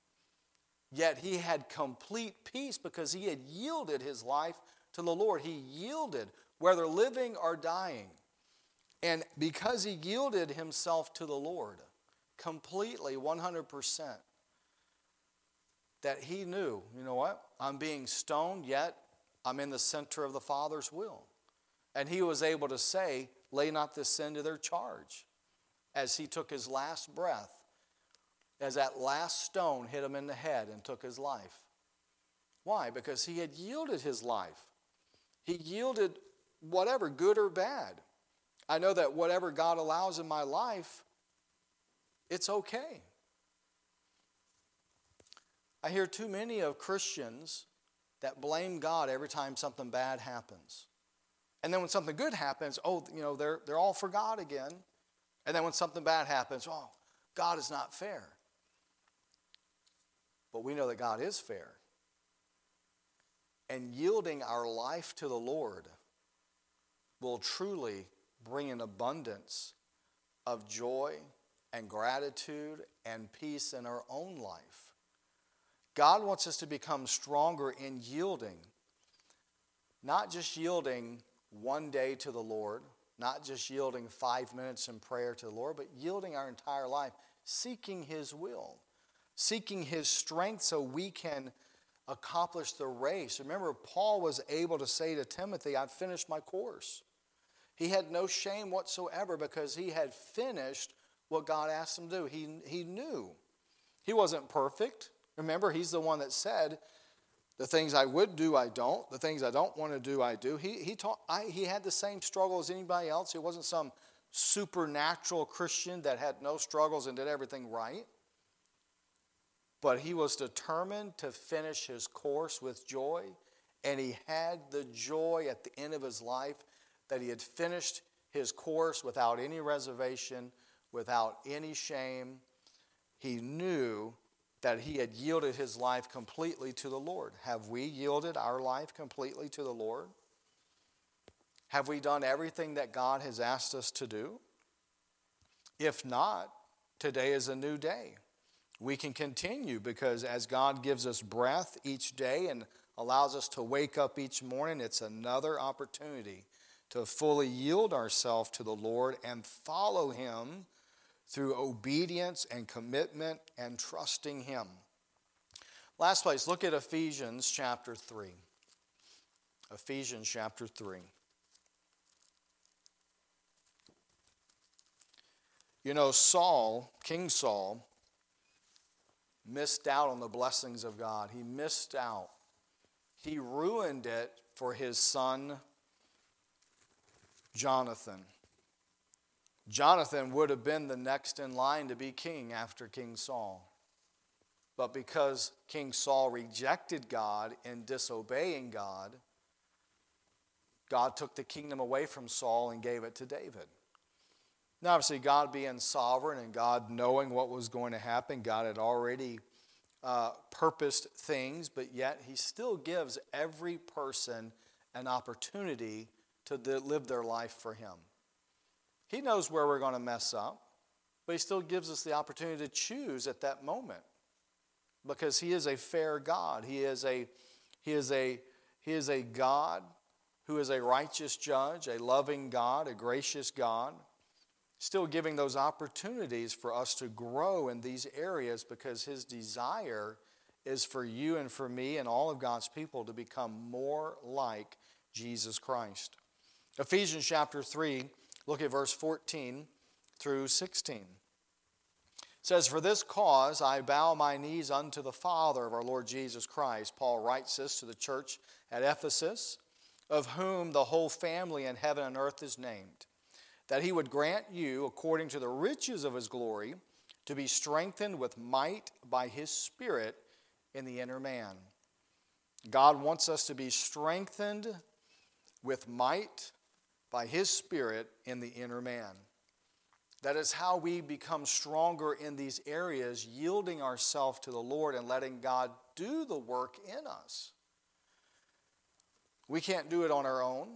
Yet he had complete peace because he had yielded his life to the Lord. He yielded, whether living or dying. And because he yielded himself to the Lord completely, one hundred percent, that he knew, you know what? I'm being stoned, yet I'm in the center of the Father's will. And he was able to say, lay not this sin to their charge, as he took his last breath, as that last stone hit him in the head and took his life. Why? Because he had yielded his life. He yielded whatever, good or bad. I know that whatever God allows in my life, it's okay. I hear too many of Christians that blame God every time something bad happens. And then when something good happens, oh, you know, they're, they're all for God again. And then when something bad happens, oh, God is not fair. But we know that God is fair. And yielding our life to the Lord will truly bring an abundance of joy and gratitude and peace in our own life. God wants us to become stronger in yielding. Not just yielding one day to the Lord, not just yielding five minutes in prayer to the Lord, but yielding our entire life, seeking his will, seeking his strength so we can accomplish the race. Remember, Paul was able to say to Timothy, I've finished my course. He had no shame whatsoever because he had finished what God asked him to do. He, he knew. He wasn't perfect. Remember, he's the one that said, the things I would do, I don't. The things I don't want to do, I do. He, he, taught, I, he had the same struggle as anybody else. He wasn't some supernatural Christian that had no struggles and did everything right. But he was determined to finish his course with joy. And he had the joy at the end of his life that he had finished his course without any reservation, without any shame. He knew that he had yielded his life completely to the Lord. Have we yielded our life completely to the Lord? Have we done everything that God has asked us to do? If not, today is a new day. We can continue because as God gives us breath each day and allows us to wake up each morning, it's another opportunity to fully yield ourselves to the Lord and follow him through obedience and commitment and trusting him. Last place, look at Ephesians chapter three. Ephesians chapter three. You know, Saul, King Saul, missed out on the blessings of God. He missed out. He ruined it for his son, Jonathan. Jonathan would have been the next in line to be king after King Saul. But because King Saul rejected God in disobeying God, God took the kingdom away from Saul and gave it to David. Now, obviously, God being sovereign and God knowing what was going to happen, God had already uh, purposed things, but yet he still gives every person an opportunity to live their life for him. He knows where we're going to mess up, but he still gives us the opportunity to choose at that moment, because he is a fair God. He is a, he is a, he is a God who is a righteous judge, a loving God, a gracious God, still giving those opportunities for us to grow in these areas, because his desire is for you and for me and all of God's people to become more like Jesus Christ. Ephesians chapter three, look at verse fourteen through sixteen. It says, "For this cause I bow my knees unto the Father of our Lord Jesus Christ." Paul writes this to the church at Ephesus, "of whom the whole family in heaven and earth is named, that he would grant you, according to the riches of his glory, to be strengthened with might by his Spirit in the inner man." God wants us to be strengthened with might by his Spirit in the inner man. That is how we become stronger in these areas, yielding ourselves to the Lord and letting God do the work in us. We can't do it on our own.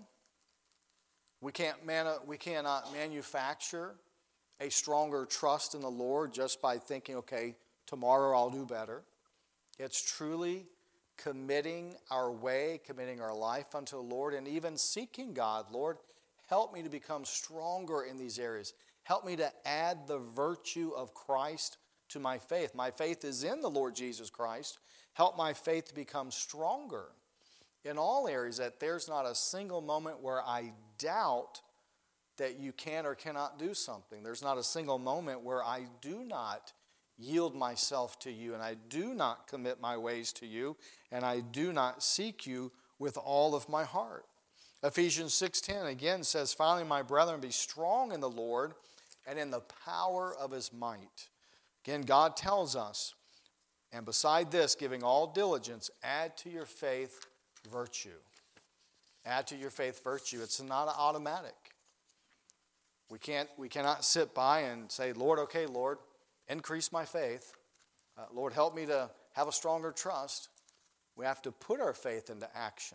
We can't manu- we cannot manufacture a stronger trust in the Lord just by thinking, okay, tomorrow I'll do better. It's truly committing our way, committing our life unto the Lord, and even seeking God. Lord, help me to become stronger in these areas. Help me to add the virtue of Christ to my faith. My faith is in the Lord Jesus Christ. Help my faith to become stronger in all areas, that there's not a single moment where I doubt that you can or cannot do something. There's not a single moment where I do not yield myself to you, and I do not commit my ways to you, and I do not seek you with all of my heart. Ephesians six ten again says, "Finally, my brethren, be strong in the Lord and in the power of his might." Again, God tells us, "And beside this, giving all diligence, add to your faith virtue." Add to your faith virtue. It's not automatic. We can't. We cannot sit by and say, "Lord, okay, Lord, increase my faith. Uh, Lord, help me to have a stronger trust." We have to put our faith into action.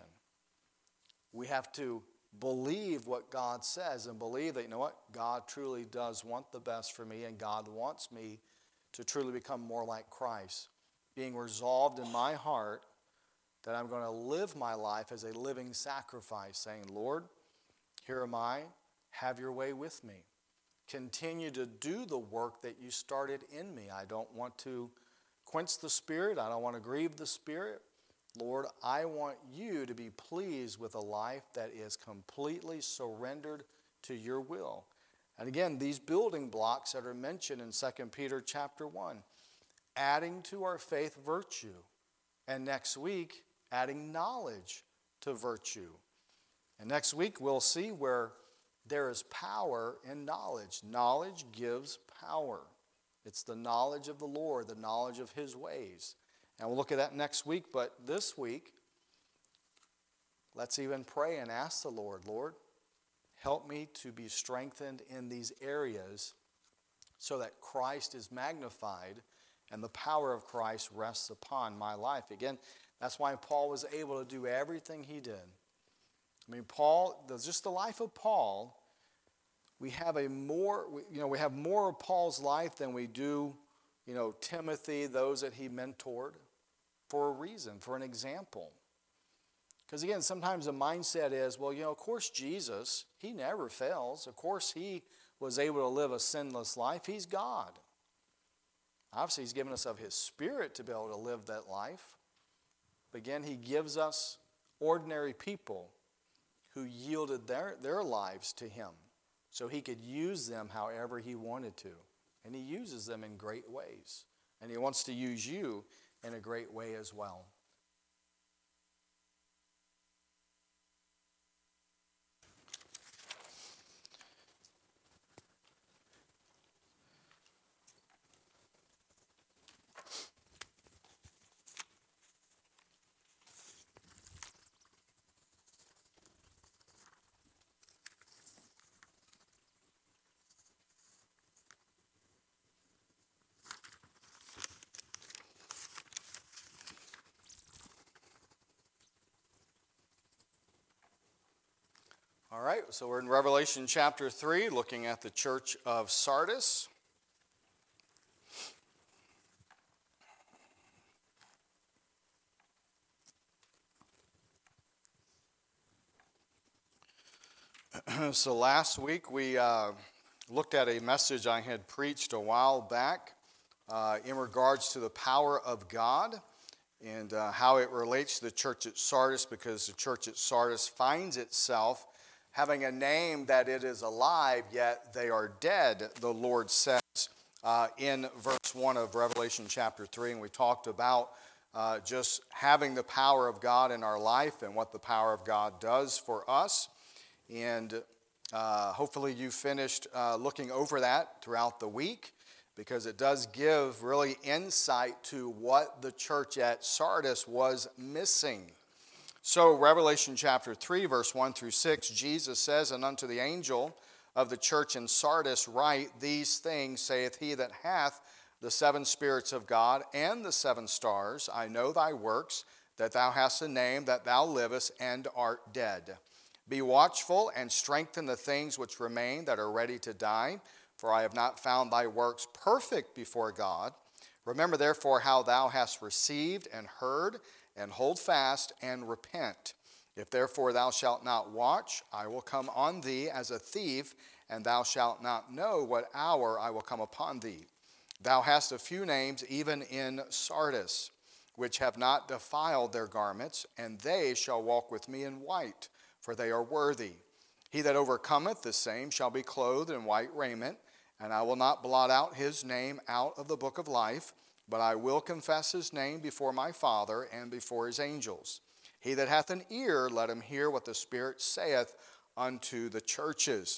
We have to believe what God says and believe that, you know what, God truly does want the best for me, and God wants me to truly become more like Christ. Being resolved in my heart that I'm going to live my life as a living sacrifice, saying, "Lord, here am I. Have your way with me. Continue to do the work that you started in me. I don't want to quench the Spirit. I don't want to grieve the Spirit. Lord, I want you to be pleased with a life that is completely surrendered to your will." And again, these building blocks that are mentioned in Second Peter chapter one, adding to our faith virtue. And next week, adding knowledge to virtue. And next week, we'll see where there is power in knowledge. Knowledge gives power. It's the knowledge of the Lord, the knowledge of his ways. And we'll look at that next week. But this week, let's even pray and ask the Lord, "Lord, help me to be strengthened in these areas so that Christ is magnified and the power of Christ rests upon my life." Again, that's why Paul was able to do everything he did. I mean, Paul, just the life of Paul, we have a more, you know, we have more of Paul's life than we do, you know, Timothy, those that he mentored, for a reason, for an example. Because again, sometimes the mindset is, well, you know, of course Jesus, he never fails. Of course he was able to live a sinless life. He's God. Obviously, he's given us of his Spirit to be able to live that life. But again, he gives us ordinary people who yielded their, their lives to him so he could use them however he wanted to. And he uses them in great ways. And he wants to use you in a great way as well. All right, so we're in Revelation chapter three, looking at the church of Sardis. So last week we uh, looked at a message I had preached a while back uh, in regards to the power of God and uh, how it relates to the church at Sardis, because the church at Sardis finds itself having a name that it is alive, yet they are dead, the Lord says uh, in verse one of Revelation chapter three. And we talked about uh, just having the power of God in our life and what the power of God does for us. And uh, hopefully you finished uh, looking over that throughout the week, because it does give really insight to what the church at Sardis was missing. So Revelation chapter three, verse one through six, Jesus says, "And unto the angel of the church in Sardis write, These things saith he that hath the seven spirits of God and the seven stars. I know thy works, that thou hast a name, that thou livest and art dead. Be watchful and strengthen the things which remain that are ready to die, for I have not found thy works perfect before God. Remember therefore how thou hast received and heard, and hold fast and repent. If therefore thou shalt not watch, I will come on thee as a thief, and thou shalt not know what hour I will come upon thee. Thou hast a few names even in Sardis, which have not defiled their garments, and they shall walk with me in white, for they are worthy. He that overcometh, the same shall be clothed in white raiment, and I will not blot out his name out of the book of life, but I will confess his name before my Father and before his angels. He that hath an ear, let him hear what the Spirit saith unto the churches."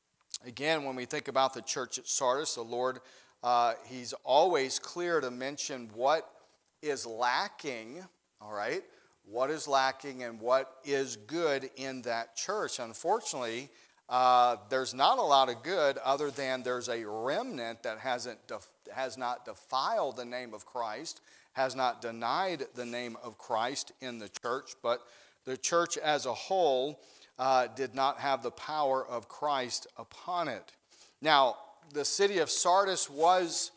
Again, when we think about the church at Sardis, the Lord, uh, he's always clear to mention what is lacking, all right? What is lacking and what is good in that church. Unfortunately, uh, there's not a lot of good other than there's a remnant that hasn't def- has not defiled the name of Christ, has not denied the name of Christ in the church, but the church as a whole uh, did not have the power of Christ upon it. Now, the city of Sardis was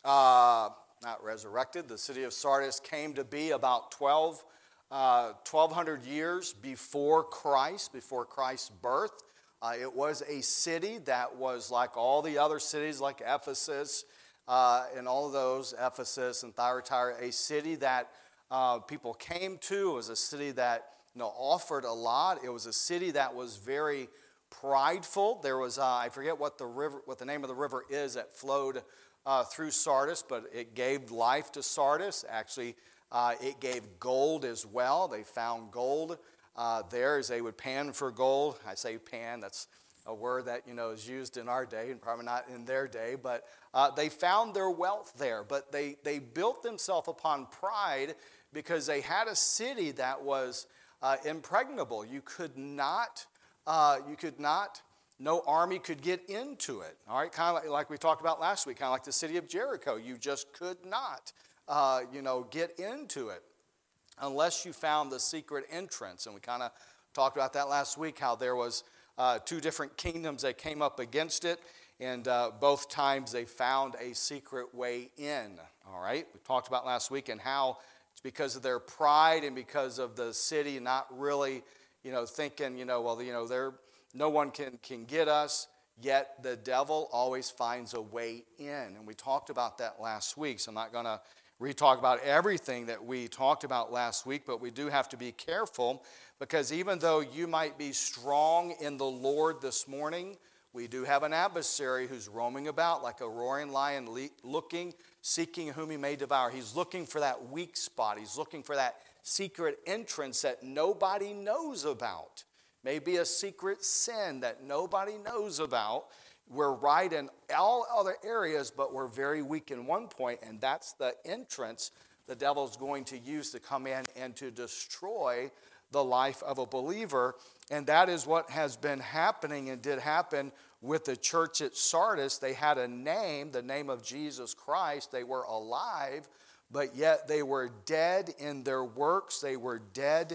uh, not resurrected. The city of Sardis came to be about twelve Uh, twelve hundred years before Christ, before Christ's birth. Uh, it was a city that was like all the other cities, like Ephesus uh, and all of those, Ephesus and Thyatira, a city that uh, people came to. It was a city that, you know, offered a lot. It was a city that was very prideful. There was, uh, I forget what the river, what the name of the river is that flowed uh, through Sardis, but it gave life to Sardis. Actually, Uh, it gave gold as well. They found gold uh, there as they would pan for gold. I say pan, that's a word that, you know, is used in our day and probably not in their day. But uh, they found their wealth there. But they, they built themselves upon pride because they had a city that was uh, impregnable. You could not, uh, you could not, no army could get into it. All right, kind of like, like we talked about last week, kind of like the city of Jericho. You just could not. Uh, you know, get into it unless you found the secret entrance. And we kind of talked about that last week, how there was uh, two different kingdoms that came up against it, and uh, both times they found a secret way in. All right, we talked about last week and how it's because of their pride and because of the city not really, you know, thinking, you know, well, you know, there no one can can get us. Yet the devil always finds a way in. And we talked about that last week, so I'm not going to re-talk about everything that we talked about last week, but we do have to be careful, because even though you might be strong in the Lord this morning, we do have an adversary who's roaming about like a roaring lion, looking, seeking whom he may devour. He's looking for that weak spot. He's looking for that secret entrance that nobody knows about. Maybe a secret sin that nobody knows about. We're right in all other areas, but we're very weak in one point, and that's the entrance the devil's going to use to come in and to destroy the life of a believer. And that is what has been happening and did happen with the church at Sardis. They had a name, the name of Jesus Christ. They were alive, but yet they were dead in their works. They were dead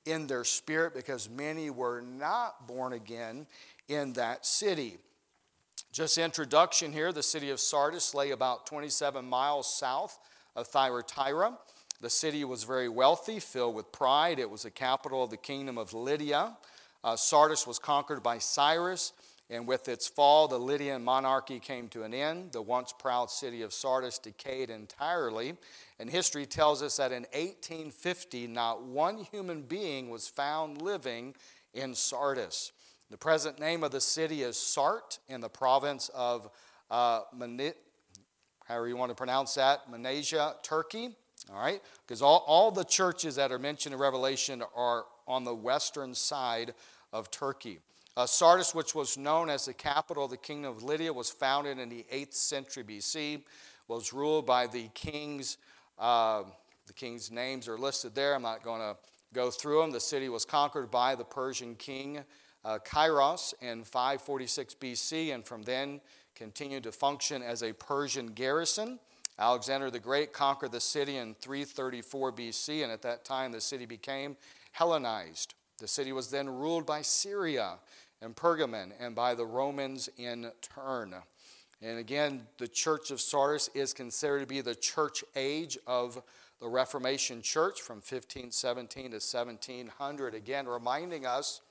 in their spirit, because many were not born again in that city. Just introduction here, the city of Sardis lay about twenty-seven miles south of Thyatira. The city was very wealthy, filled with pride. It was the capital of the kingdom of Lydia. Uh, Sardis was conquered by Cyrus, and with its fall, the Lydian monarchy came to an end. The once proud city of Sardis decayed entirely, and history tells us that in eighteen fifty, not one human being was found living in Sardis. The present name of the city is Sart in the province of, uh, Mani- however you want to pronounce that, Manasia, Turkey. All right, because all, all the churches that are mentioned in Revelation are on the western side of Turkey. Uh, Sardis, which was known as the capital of the kingdom of Lydia, was founded in the eighth century B C, was ruled by the kings. Uh, the kings' names are listed there. I'm not going to go through them. The city was conquered by the Persian king uh, Kairos in five forty-six B C, and from then continued to function as a Persian garrison. Alexander the Great conquered the city in three thirty-four B C, and at that time the city became Hellenized. The city was then ruled by Syria and Pergamon and by the Romans in turn. And again, the church of Sardis is considered to be the church age of the Reformation Church from fifteen seventeen to seventeen hundred. Again, reminding us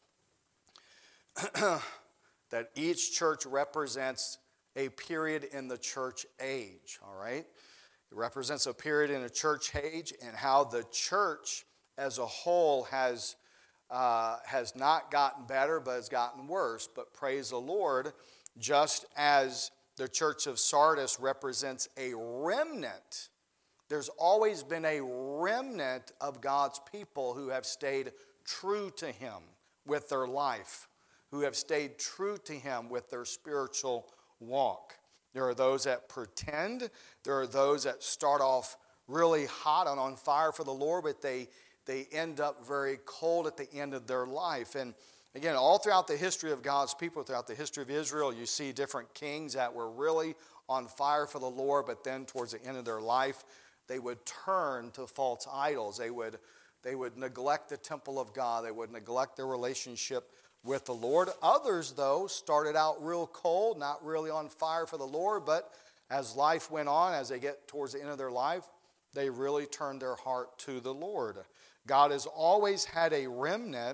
that each church represents a period in the church age, all right? It represents a period in a church age, and how the church as a whole has, uh, has not gotten better, but has gotten worse. But praise the Lord, just as the church of Sardis represents a remnant, there's always been a remnant of God's people who have stayed true to Him with their life, who have stayed true to Him with their spiritual walk. There are those that pretend. There are those that start off really hot and on fire for the Lord, but they, they end up very cold at the end of their life. And again, all throughout the history of God's people, throughout the history of Israel, you see different kings that were really on fire for the Lord, but then towards the end of their life, they would turn to false idols. They would, they would neglect the temple of God. They would neglect their relationship with the Lord. Others, though, started out real cold, not really on fire for the Lord, but as life went on, as they get towards the end of their life, they really turned their heart to the Lord. God has always had a remnant,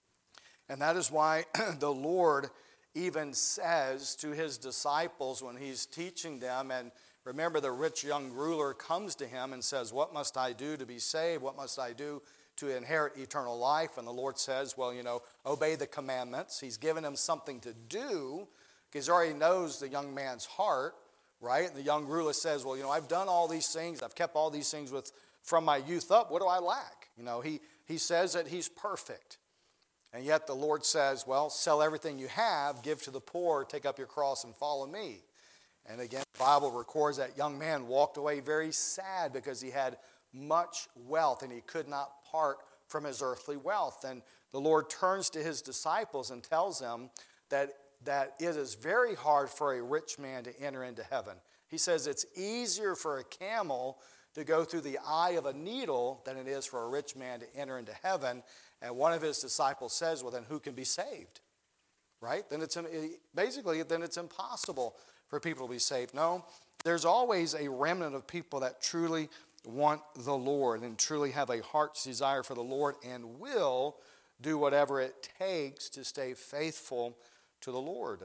and that is why the Lord even says to His disciples when He's teaching them, and remember the rich young ruler comes to Him and says, "What must I do to be saved? What must I do to inherit eternal life?" And the Lord says, well, you know, obey the commandments. He's given him something to do because He already knows the young man's heart, right? And the young ruler says, well, you know, I've done all these things. I've kept all these things with from my youth up. What do I lack? You know, he, he says that he's perfect. And yet the Lord says, well, sell everything you have, give to the poor, take up your cross and follow me. And again, the Bible records that young man walked away very sad because he had much wealth and he could not part from his earthly wealth. And the Lord turns to His disciples and tells them that, that it is very hard for a rich man to enter into heaven. He says it's easier for a camel to go through the eye of a needle than it is for a rich man to enter into heaven. And one of His disciples says, well, then who can be saved? Right? Then it's basically, then it's impossible for people to be saved. No, there's always a remnant of people that truly want the Lord and truly have a heart's desire for the Lord and will do whatever it takes to stay faithful to the Lord.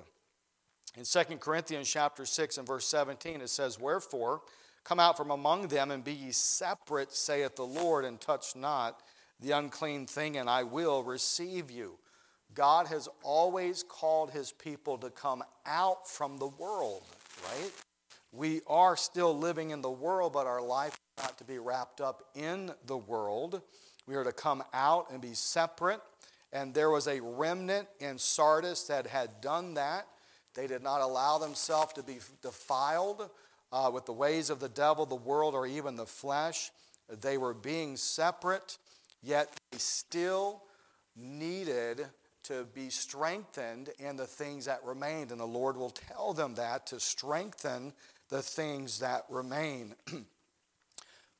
In Second Corinthians chapter six and verse seventeen, it says, "Wherefore, come out from among them and be ye separate, saith the Lord, and touch not the unclean thing, and I will receive you." God has always called His people to come out from the world, right? We are still living in the world, but our life is not to be wrapped up in the world. We are to come out and be separate. And there was a remnant in Sardis that had done that. They did not allow themselves to be defiled uh, with the ways of the devil, the world, or even the flesh. They were being separate, yet they still needed to be strengthened in the things that remained. And the Lord will tell them that, to strengthen the things that remain.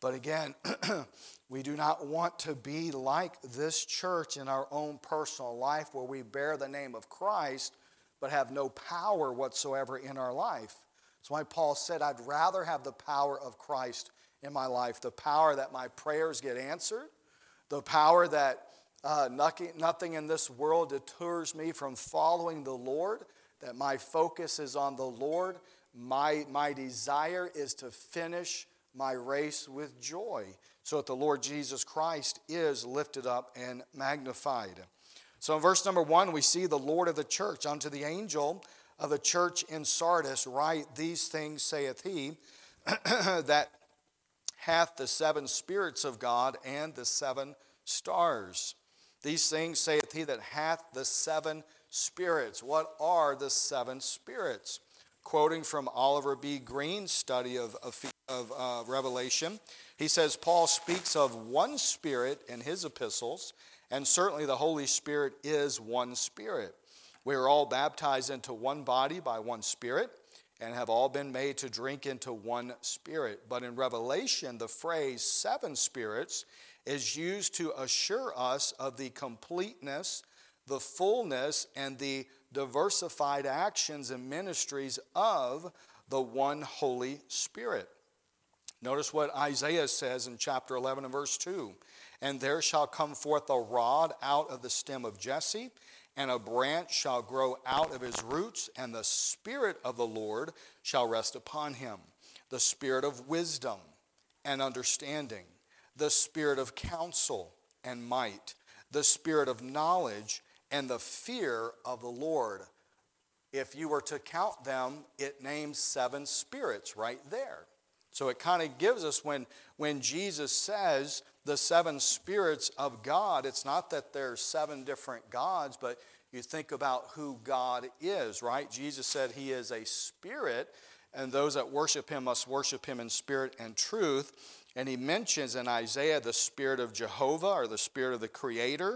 But again, we do not want to be like this church in our own personal life where we bear the name of Christ but have no power whatsoever in our life. That's why Paul said, I'd rather have the power of Christ in my life, the power that my prayers get answered, the power that uh, nothing, nothing in this world deters me from following the Lord, that my focus is on the Lord. My, my desire is to finish my race with joy, so that the Lord Jesus Christ is lifted up and magnified. So in verse number one, we see the Lord of the church. Unto the angel of the church in Sardis write, These things saith he, that hath the seven spirits of God and the seven stars. These things saith he that hath the seven spirits. What are the seven spirits? Quoting from Oliver B. Green's study of, of, of uh, Revelation, he says Paul speaks of one Spirit in his epistles, and certainly the Holy Spirit is one Spirit. We are all baptized into one body by one Spirit, and have all been made to drink into one Spirit. But in Revelation, the phrase seven spirits is used to assure us of the completeness, the fullness, and the diversified actions and ministries of the one Holy Spirit. Notice what Isaiah says in chapter eleven and verse two. And there shall come forth a rod out of the stem of Jesse, and a branch shall grow out of his roots, and the Spirit of the Lord shall rest upon him. The Spirit of wisdom and understanding, the Spirit of counsel and might, the Spirit of knowledge and the fear of the Lord. If you were to count them, it names seven spirits right there. So it kind of gives us, when, when Jesus says the seven spirits of God, it's not that there's seven different gods, but you think about who God is, right? Jesus said he is a spirit, and those that worship him must worship him in spirit and truth. And he mentions in Isaiah the Spirit of Jehovah, or the Spirit of the Creator,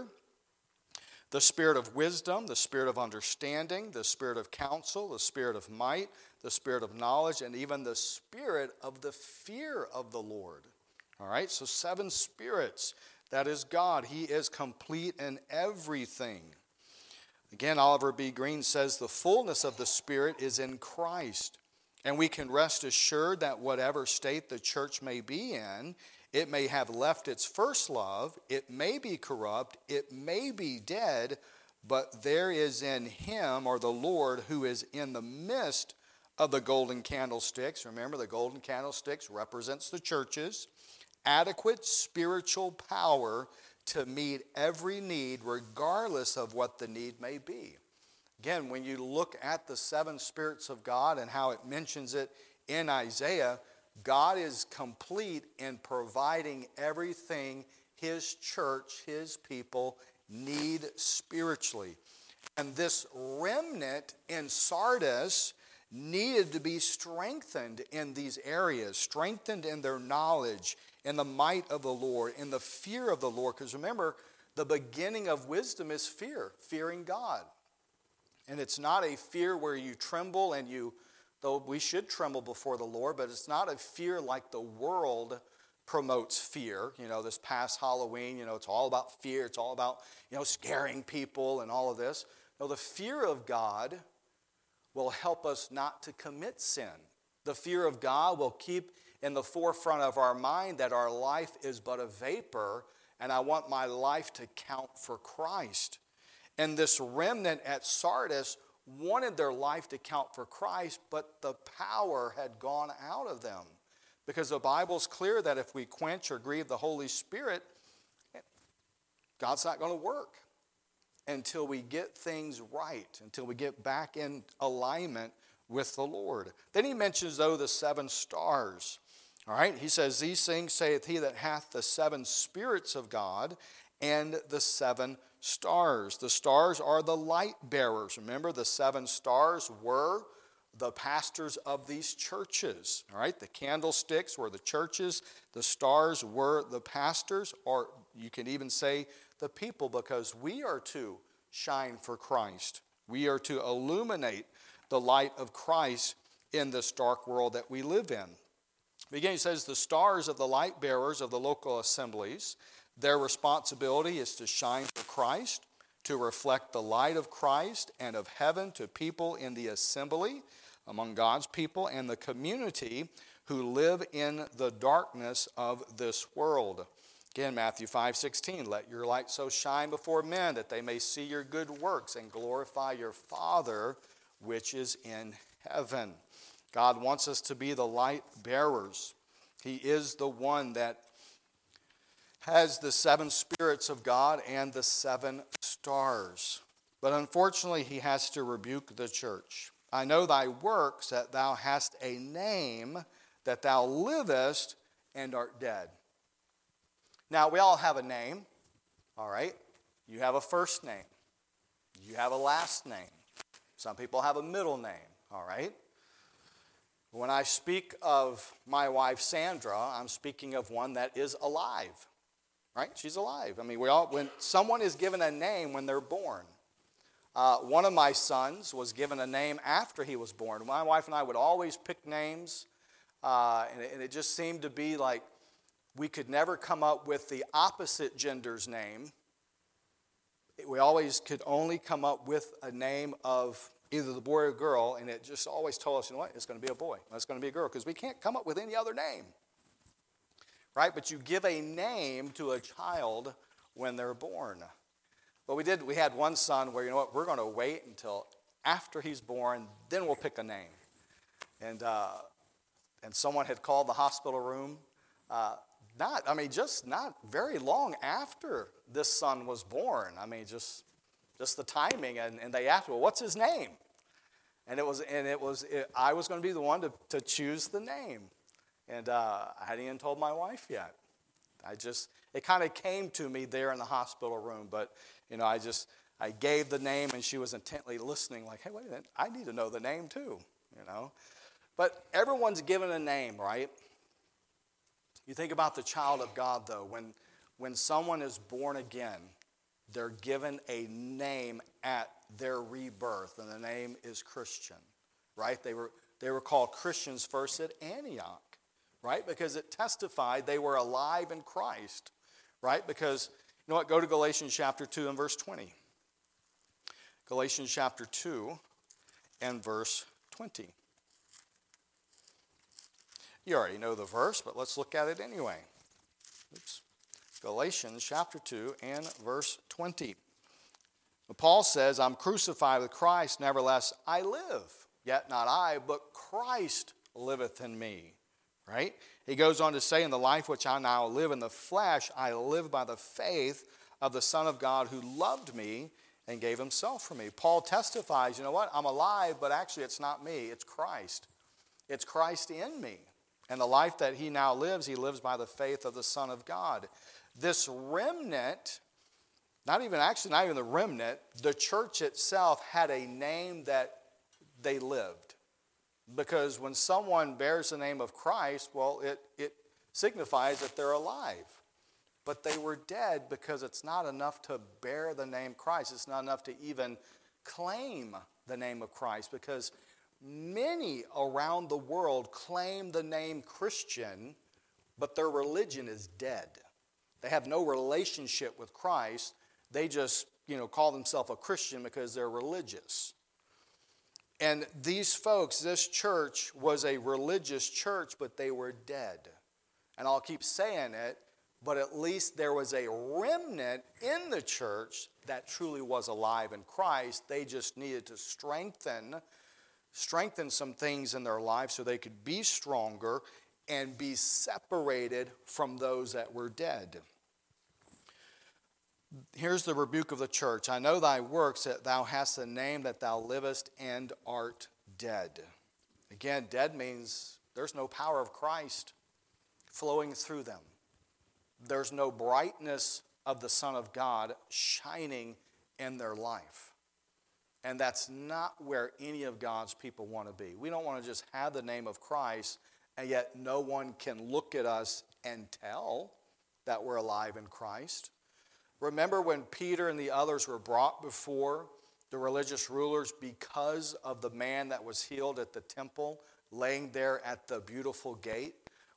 the Spirit of wisdom, the Spirit of understanding, the Spirit of counsel, the Spirit of might, the Spirit of knowledge, and even the Spirit of the fear of the Lord. All right, so seven spirits. That is God. He is complete in everything. Again, Oliver B. Green says the fullness of the Spirit is in Christ. And we can rest assured that whatever state the church may be in, it may have left its first love, it may be corrupt, it may be dead, but there is in him, or the Lord, who is in the midst of the golden candlesticks. Remember, the golden candlesticks represents the churches. Adequate spiritual power to meet every need, regardless of what the need may be. Again, when you look at the seven spirits of God and how it mentions it in Isaiah, God is complete in providing everything his church, his people need spiritually. And this remnant in Sardis needed to be strengthened in these areas, strengthened in their knowledge, in the might of the Lord, in the fear of the Lord. Because remember, the beginning of wisdom is fear, fearing God. And it's not a fear where you tremble and you, though we should tremble before the Lord, but it's not a fear like the world promotes fear. You know, this past Halloween, you know, it's all about fear. It's all about, you know, scaring people and all of this. No, the fear of God will help us not to commit sin. The fear of God will keep in the forefront of our mind that our life is but a vapor, and I want my life to count for Christ. And this remnant at Sardis wanted their life to count for Christ, but the power had gone out of them. Because the Bible's clear that if we quench or grieve the Holy Spirit, God's not going to work until we get things right, until we get back in alignment with the Lord. Then he mentions, though, the seven stars. All right, he says, These things saith he that hath the seven spirits of God and the seven stars. The stars are the light bearers. Remember, the seven stars were the pastors of these churches. All right, the candlesticks were the churches. The stars were the pastors, or you can even say the people, because we are to shine for Christ. We are to illuminate the light of Christ in this dark world that we live in. Beginning, it says, the stars of the light bearers of the local assemblies, their responsibility is to shine for Christ, to reflect the light of Christ and of heaven to people in the assembly, among God's people, and the community who live in the darkness of this world. Again, Matthew five sixteen, let your light so shine before men that they may see your good works and glorify your Father which is in heaven. God wants us to be the light bearers. He is the one that has the seven spirits of God and the seven stars. But unfortunately, he has to rebuke the church. I know thy works, that thou hast a name, that thou livest and art dead. Now, we all have a name, all right? You have a first name. You have a last name. Some people have a middle name, all right? When I speak of my wife, Sandra, I'm speaking of one that is alive, right? She's alive. I mean, we all, when someone is given a name when they're born. Uh, one of my sons was given a name after he was born. My wife and I would always pick names, uh, and, it, and it just seemed to be like we could never come up with the opposite gender's name. We always could only come up with a name of either the boy or girl, and it just always told us, you know what, it's going to be a boy, it's going to be a girl, because we can't come up with any other name, right? But you give a name to a child when they're born. But we did, we had one son where, you know what, we're going to wait until after he's born, then we'll pick a name. And uh, and someone had called the hospital room, uh, not, I mean, just not very long after this son was born. I mean, just just the timing, and, and they asked, well, what's his name? And it was, and it was, it, I was going to be the one to, to choose the name. And uh, I hadn't even told my wife yet. I just, it kind of came to me there in the hospital room, but, you know, I just, I gave the name, and she was intently listening, like, hey, wait a minute, I need to know the name too, you know. But everyone's given a name, right? You think about the child of God, though. When, when someone is born again, they're given a name at their rebirth, and the name is Christian, right? They were, they were called Christians first at Antioch, right? Because it testified they were alive in Christ, right? Because, you know what? Go to Galatians chapter two and verse twenty. Galatians chapter two and verse twenty. You already know the verse, but let's look at it anyway. Oops. Galatians chapter two and verse twenty. Paul says, I'm crucified with Christ, nevertheless I live. Yet not I, but Christ liveth in me. Right? He goes on to say, in the life which I now live in the flesh, I live by the faith of the Son of God who loved me and gave himself for me. Paul testifies, you know what? I'm alive, but actually it's not me. It's Christ. It's Christ in me. And the life that he now lives, he lives by the faith of the Son of God. This remnant, not even actually, not even the remnant, the church itself had a name that they lived. Because when someone bears the name of Christ, well, it, it signifies that they're alive. But they were dead because it's not enough to bear the name Christ. It's not enough to even claim the name of Christ, because many around the world claim the name Christian, but their religion is dead. They have no relationship with Christ. They just, you know, call themselves a Christian because they're religious. And these folks, this church was a religious church, but they were dead. And I'll keep saying it, but at least there was a remnant in the church that truly was alive in Christ. They just needed to strengthen, strengthen some things in their life so they could be stronger and be separated from those that were dead. Here's the rebuke of the church. I know thy works, that thou hast a name, that thou livest and art dead. Again, dead means there's no power of Christ flowing through them. There's no brightness of the Son of God shining in their life. And that's not where any of God's people want to be. We don't want to just have the name of Christ, and yet no one can look at us and tell that we're alive in Christ. Remember when Peter and the others were brought before the religious rulers because of the man that was healed at the temple, laying there at the beautiful gate?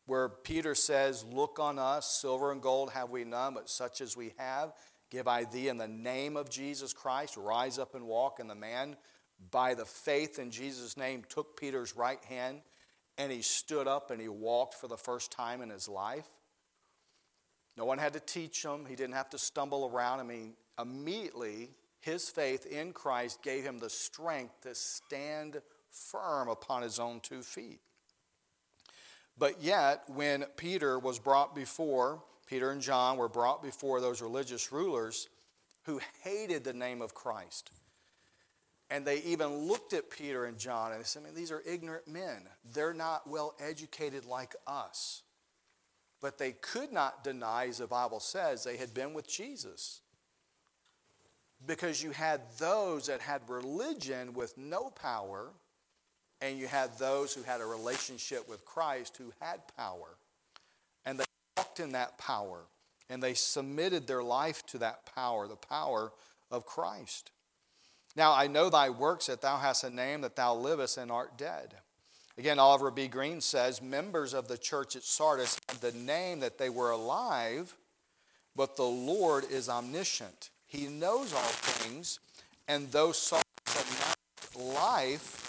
where Peter says, look on us, silver and gold have we none, but such as we have, give I thee in the name of Jesus Christ, rise up and walk. And the man, by the faith in Jesus' name, took Peter's right hand, and he stood up and he walked for the first time in his life. No one had to teach him. He didn't have to stumble around. I mean, immediately, his faith in Christ gave him the strength to stand firm upon his own two feet. But yet, when Peter was brought before, Peter and John were brought before those religious rulers who hated the name of Christ. And they even looked at Peter and John and they said, I mean, these are ignorant men. They're not well educated like us. But they could not deny, as the Bible says, they had been with Jesus. Because you had those that had religion with no power, and you had those who had a relationship with Christ who had power. And they walked in that power, and they submitted their life to that power, the power of Christ. Now, I know thy works, that thou hast a name, that thou livest and art dead. Again, Oliver B. Green says, members of the church at Sardis had the name that they were alive, but the Lord is omniscient. He knows all things, and though Sardis had not life.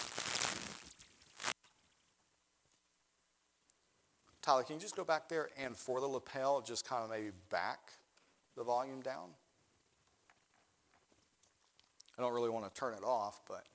Tyler, can you just go back there and for the lapel, just kind of maybe back the volume down? I don't really want to turn it off, but.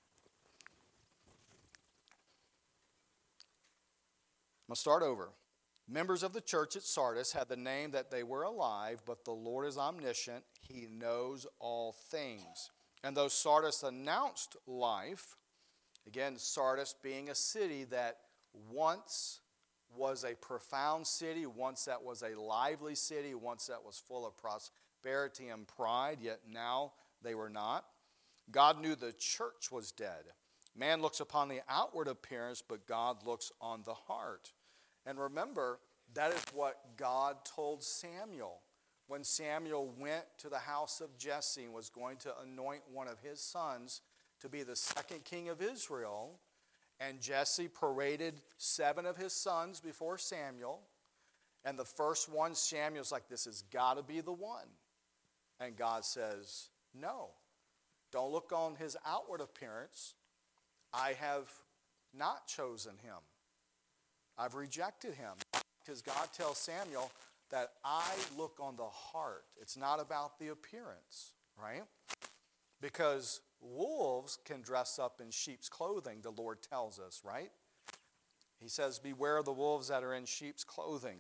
I'm going to start over. Members of the church at Sardis had the name that they were alive, but the Lord is omniscient. He knows all things. And though Sardis announced life, again, Sardis being a city that once was a profound city, once that was a lively city, once that was full of prosperity and pride, yet now they were not. God knew the church was dead. Man looks upon the outward appearance, but God looks on the heart. And remember, that is what God told Samuel. When Samuel went to the house of Jesse and was going to anoint one of his sons to be the second king of Israel, and Jesse paraded seven of his sons before Samuel, and the first one, Samuel's like, this has got to be the one. And God says, no, don't look on his outward appearance. I have not chosen him. I've rejected him. Because God tells Samuel that I look on the heart. It's not about the appearance, right? Because wolves can dress up in sheep's clothing, the Lord tells us, right? He says, beware of the wolves that are in sheep's clothing.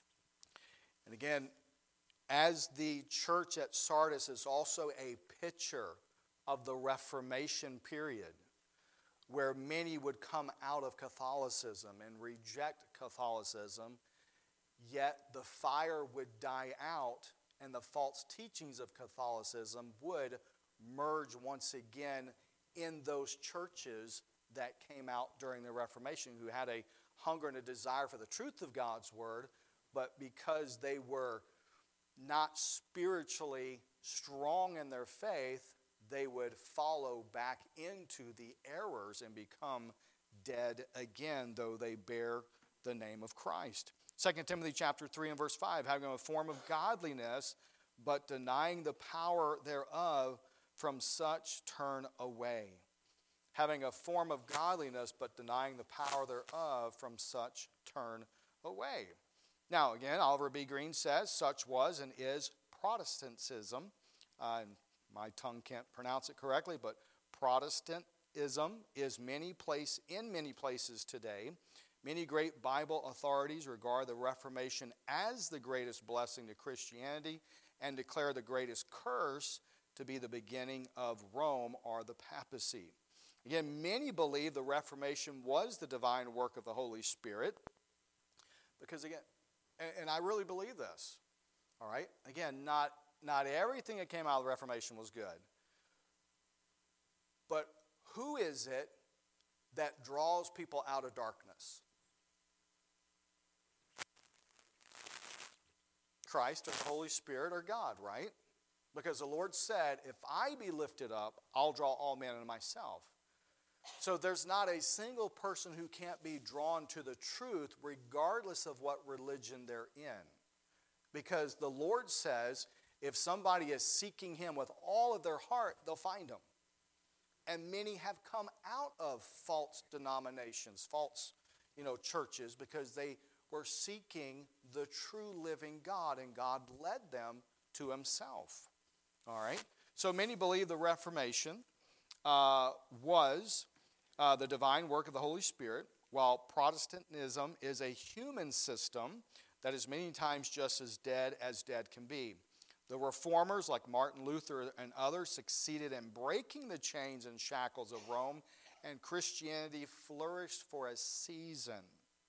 And again, as the church at Sardis is also a picture of the Reformation period, where many would come out of Catholicism and reject Catholicism, yet the fire would die out and the false teachings of Catholicism would merge once again in those churches that came out during the Reformation, who had a hunger and a desire for the truth of God's word, but because they were not spiritually strong in their faith, they would follow back into the errors and become dead again, though they bear the name of Christ. Second Timothy chapter three and verse five, having a form of godliness, but denying the power thereof, from such turn away. Having a form of godliness, but denying the power thereof, from such turn away. Now, again, Oliver B. Green says, such was and is Protestantism. Uh, my tongue can't pronounce it correctly, but Protestantism is many place in many places today. Many great Bible authorities regard the Reformation as the greatest blessing to Christianity and declare the greatest curse to be the beginning of Rome or the papacy. Again, many believe the Reformation was the divine work of the Holy Spirit because, again, and, and I really believe this, all right? Again, not, not everything that came out of the Reformation was good, but who is it that draws people out of darkness? Christ or the Holy Spirit or God, right? Because the Lord said, if I be lifted up, I'll draw all men unto myself. So there's not a single person who can't be drawn to the truth regardless of what religion they're in. Because the Lord says if somebody is seeking him with all of their heart, they'll find him. And many have come out of false denominations, false, you know, churches, because they were seeking the true living God, and God led them to himself. All right? So many believe the Reformation uh, was uh, the divine work of the Holy Spirit, while Protestantism is a human system that is many times just as dead as dead can be. The reformers like Martin Luther and others succeeded in breaking the chains and shackles of Rome, and Christianity flourished for a season.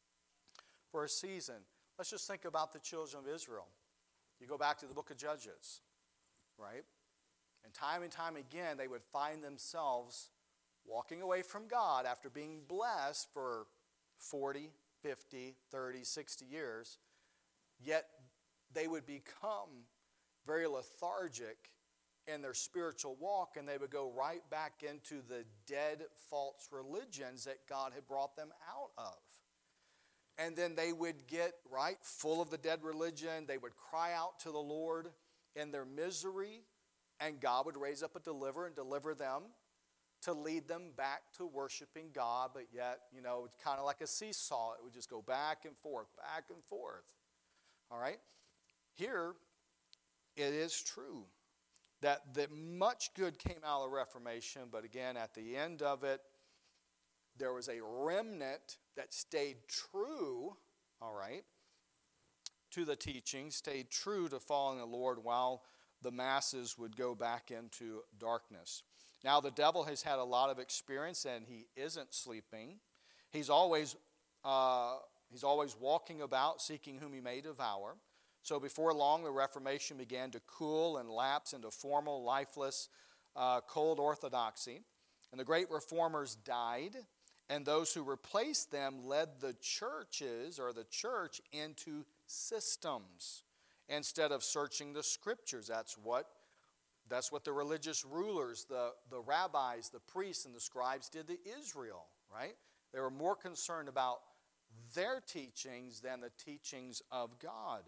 For a season. Let's just think about the children of Israel. You go back to the book of Judges, right? And time and time again, they would find themselves walking away from God after being blessed for forty, fifty, thirty, sixty years. Yet they would become very lethargic in their spiritual walk, and they would go right back into the dead false religions that God had brought them out of. And then they would get, right, full of the dead religion. They would cry out to the Lord in their misery, and God would raise up a deliverer and deliver them to lead them back to worshiping God. But yet, you know, it's kind of like a seesaw. It would just go back and forth, back and forth. All right? Here, it is true that, that much good came out of the Reformation, but again, at the end of it, there was a remnant that stayed true, all right, to the teaching, stayed true to following the Lord, while the masses would go back into darkness. Now, the devil has had a lot of experience, and he isn't sleeping. He's always, uh, he's always walking about, seeking whom he may devour. So before long, the Reformation began to cool and lapse into formal, lifeless, uh, cold orthodoxy. And the great reformers died, and those who replaced them led the churches or the church into systems instead of searching the scriptures. That's what, that's what the religious rulers, the, the rabbis, the priests, and the scribes did to Israel, right? They were more concerned about their teachings than the teachings of God.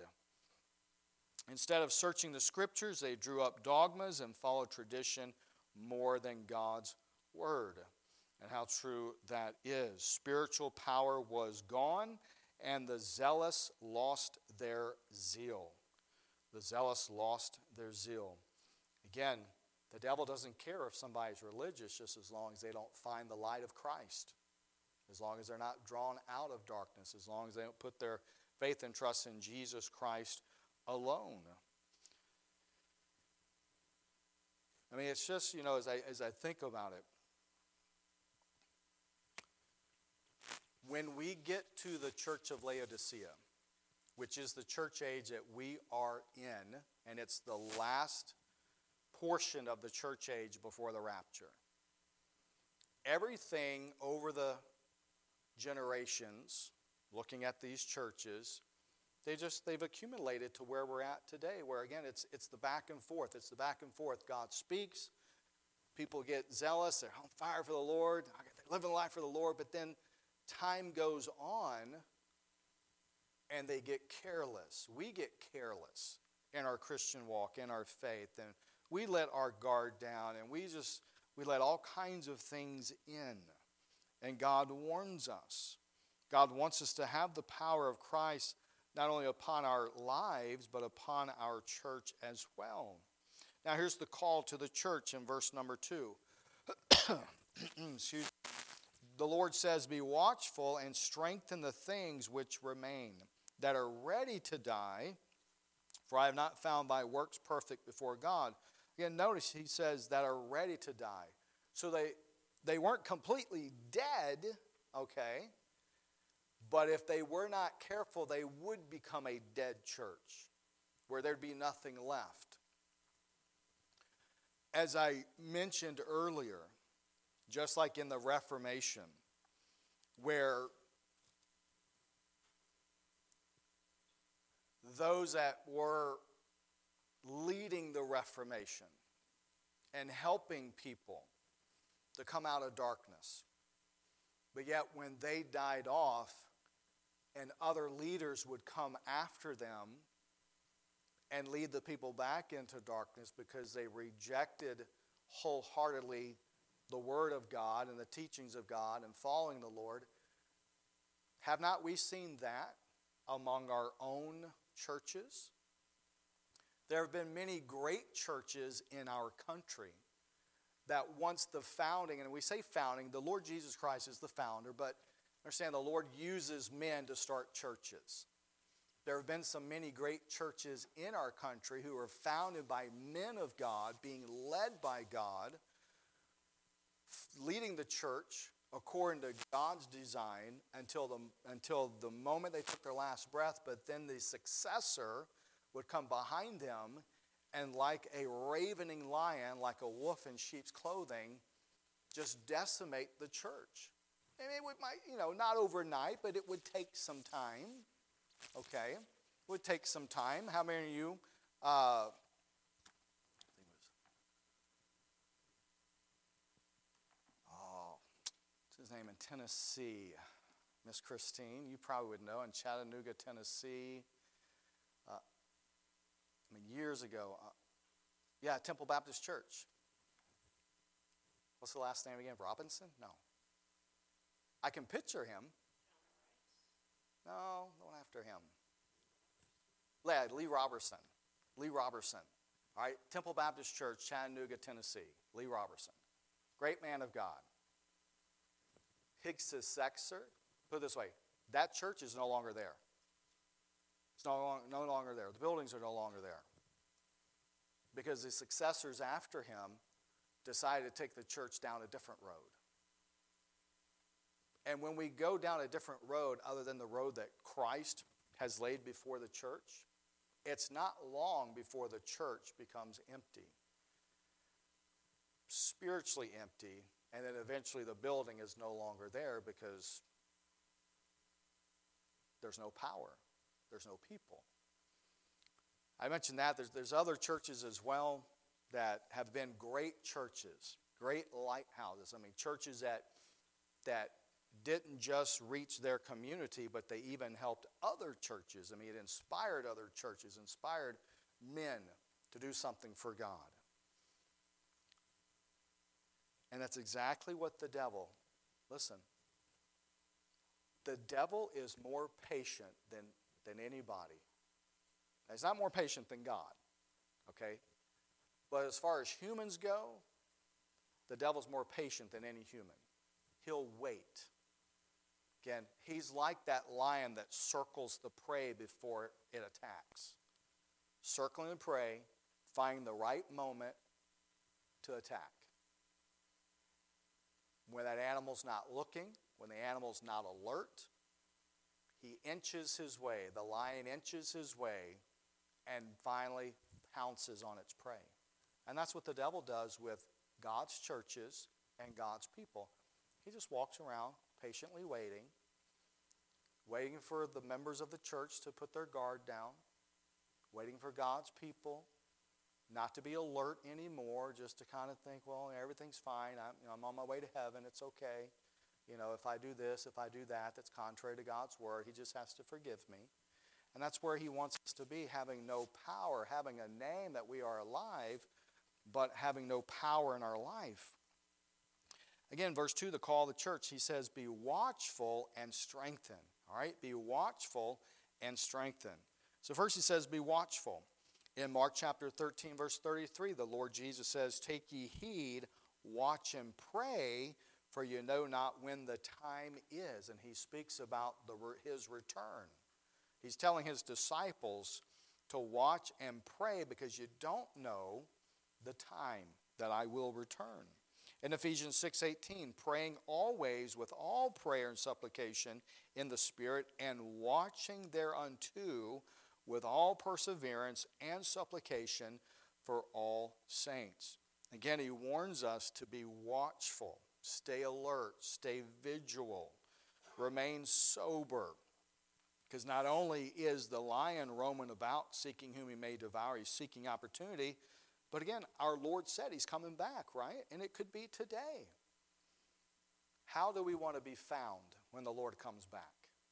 Instead of searching the scriptures, they drew up dogmas and followed tradition more than God's word. And how true that is. Spiritual power was gone, and the zealous lost their zeal. The zealous lost their zeal. Again, the devil doesn't care if somebody's religious, just as long as they don't find the light of Christ. As long as they're not drawn out of darkness. As long as they don't put their faith and trust in Jesus Christ alone. I mean, it's just, you know, as I, as I think about it, when we get to the church of Laodicea, which is the church age that we are in, and it's the last portion of the church age before the rapture, everything over the generations, looking at these churches, they just, they've accumulated to where we're at today, where again, it's, it's the back and forth. It's the back and forth. God speaks. People get zealous. They're on fire for the Lord. They're living life for the Lord, but then time goes on, and they get careless. We get careless in our Christian walk, in our faith, and we let our guard down, and we just, we let all kinds of things in. And God warns us. God wants us to have the power of Christ not only upon our lives, but upon our church as well. Now, here's the call to the church in verse number two. Excuse me. The Lord says, be watchful and strengthen the things which remain, that are ready to die, for I have not found thy works perfect before God. Again, notice he says that are ready to die. So they, they weren't completely dead, okay, but if they were not careful, they would become a dead church, where there'd be nothing left. As I mentioned earlier, just like in the Reformation, where those that were leading the Reformation and helping people to come out of darkness, But yet when they died off and other leaders would come after them and lead the people back into darkness because they rejected wholeheartedly the Word of God and the teachings of God and following the Lord, have not we seen that among our own churches? There have been many great churches in our country that once the founding, and we say founding, the Lord Jesus Christ is the founder, but understand the Lord uses men to start churches. There have been some many great churches in our country who are founded by men of God, being led by God, leading the church according to God's design until the, until the moment they took their last breath, but then the successor would come behind them and like a ravening lion, like a wolf in sheep's clothing, just decimate the church. And it would, might, you know, not overnight, but it would take some time. Okay, it would take some time. How many of you, uh, oh, what's his name in Tennessee? Miss Christine, you probably would know, in Chattanooga, Tennessee. Uh, I mean, years ago. Uh, yeah, Temple Baptist Church. What's the last name again? Robinson? No. I can picture him. No, not after him. Yeah, Lee Robertson. Lee Robertson. All right, Temple Baptist Church, Chattanooga, Tennessee. Lee Robertson. Great man of God. His successor, put it this way, that church is no longer there. It's no, long, no longer there. The buildings are no longer there. Because the successors after him decided to take the church down a different road. And when we go down a different road other than the road that Christ has laid before the church, it's not long before the church becomes empty. Spiritually empty, and then eventually the building is no longer there because there's no power. There's no people. I mentioned that. There's, there's other churches as well that have been great churches, great lighthouses. I mean, churches that that didn't just reach their community, but they even helped other churches. I mean, it inspired other churches, inspired men to do something for God. And that's exactly what the devil, listen, the devil is more patient than, than anybody. He's not more patient than God, okay? But as far as humans go, the devil's more patient than any human. He'll wait. Again, he's like that lion that circles the prey before it attacks. Circling the prey, finding the right moment to attack. When that animal's not looking, when the animal's not alert, he inches his way, the lion inches his way, and finally pounces on its prey. And that's what the devil does with God's churches and God's people. He just walks around patiently waiting, waiting for the members of the church to put their guard down, waiting for God's people not to be alert anymore, just to kind of think, well, everything's fine. I'm, you know, I'm on my way to heaven. It's okay. You know, if I do this, if I do that, that's contrary to God's word. He just has to forgive me. And that's where he wants us to be, having no power, having a name that we are alive, but having no power in our life. Again, verse two, the call of the church, he says, be watchful and strengthen. All right, be watchful and strengthen. So first he says, be watchful. In Mark chapter thirteen, verse thirty-three, the Lord Jesus says, take ye heed, watch and pray, for you know not when the time is. And he speaks about the, his return. He's telling his disciples to watch and pray because you don't know the time that I will return. In Ephesians six eighteen, praying always with all prayer and supplication in the Spirit, and watching thereunto with all perseverance and supplication for all saints. Again, he warns us to be watchful, stay alert, stay vigilant, remain sober. Because not only is the lion roaming about seeking whom he may devour, he's seeking opportunity, but again, our Lord said he's coming back, right? And it could be today. How do we want to be found when the Lord comes back?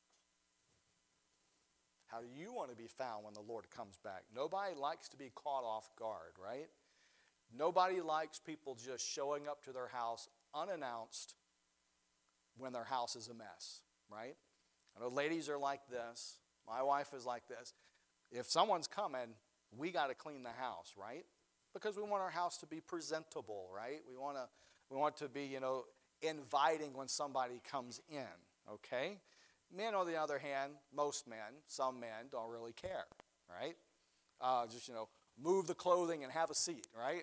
How do you want to be found when the Lord comes back? Nobody likes to be caught off guard, right? Nobody likes people just showing up to their house unannounced when their house is a mess, right? I know ladies are like this. My wife is like this. If someone's coming, we got to clean the house, right? Because we want our house to be presentable, right? We want to we want to be, you know, inviting when somebody comes in, okay? Men, on the other hand, most men, some men don't really care, right? Uh, just, you know, move the clothing and have a seat, right?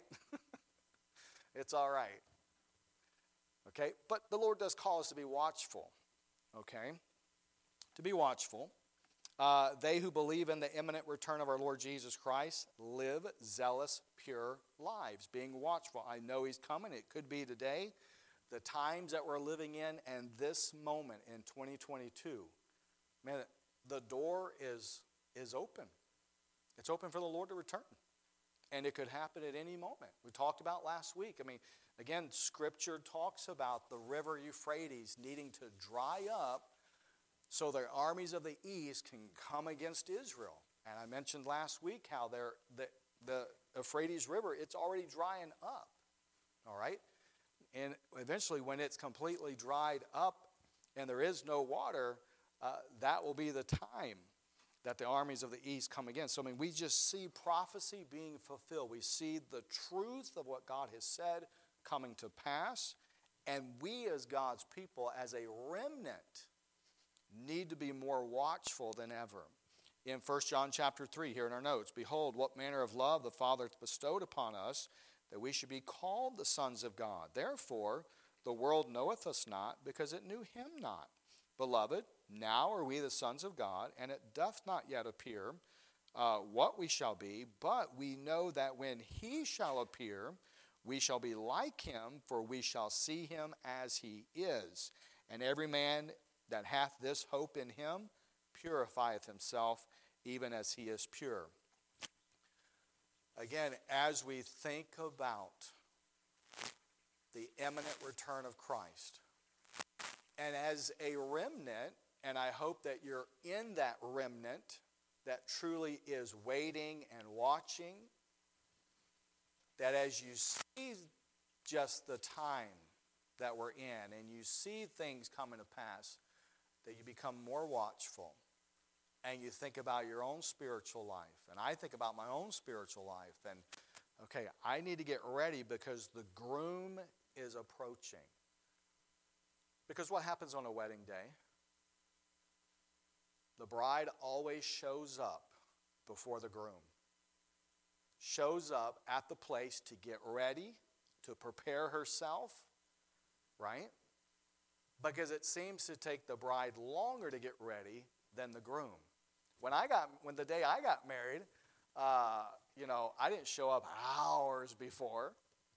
It's all right. Okay? But the Lord does call us to be watchful, okay? To be watchful. Uh, they who believe in the imminent return of our Lord Jesus Christ live zealous, pure lives, being watchful. I know he's coming. It could be today. The times that we're living in and this moment in twenty twenty-two, man, the door is, is open. It's open for the Lord to return. And it could happen at any moment. We talked about last week. I mean, again, Scripture talks about the river Euphrates needing to dry up so the armies of the east can come against Israel. And I mentioned last week how the, the Euphrates River, it's already drying up. All right? And eventually when it's completely dried up and there is no water, uh, that will be the time that the armies of the east come again. So, I mean, we just see prophecy being fulfilled. We see the truth of what God has said coming to pass. And we as God's people, as a remnant, need to be more watchful than ever. In First John chapter three, here in our notes, behold, what manner of love the Father hath bestowed upon us, that we should be called the sons of God. Therefore, the world knoweth us not, because it knew him not. Beloved, now are we the sons of God, and it doth not yet appear uh, what we shall be, but we know that when he shall appear, we shall be like him, for we shall see him as he is. And every man that hath this hope in him purifieth himself, even as he is pure. Again, as we think about the imminent return of Christ, and as a remnant, and I hope that you're in that remnant that truly is waiting and watching, that as you see just the time that we're in and you see things coming to pass, that you become more watchful and you think about your own spiritual life. And I think about my own spiritual life. And, okay, I need to get ready because the groom is approaching. Because what happens on a wedding day? The bride always shows up before the groom. Shows up at the place to get ready, to prepare herself, right? Because it seems to take the bride longer to get ready than the groom. When I got, when the day I got married, uh, you know, I didn't show up hours before.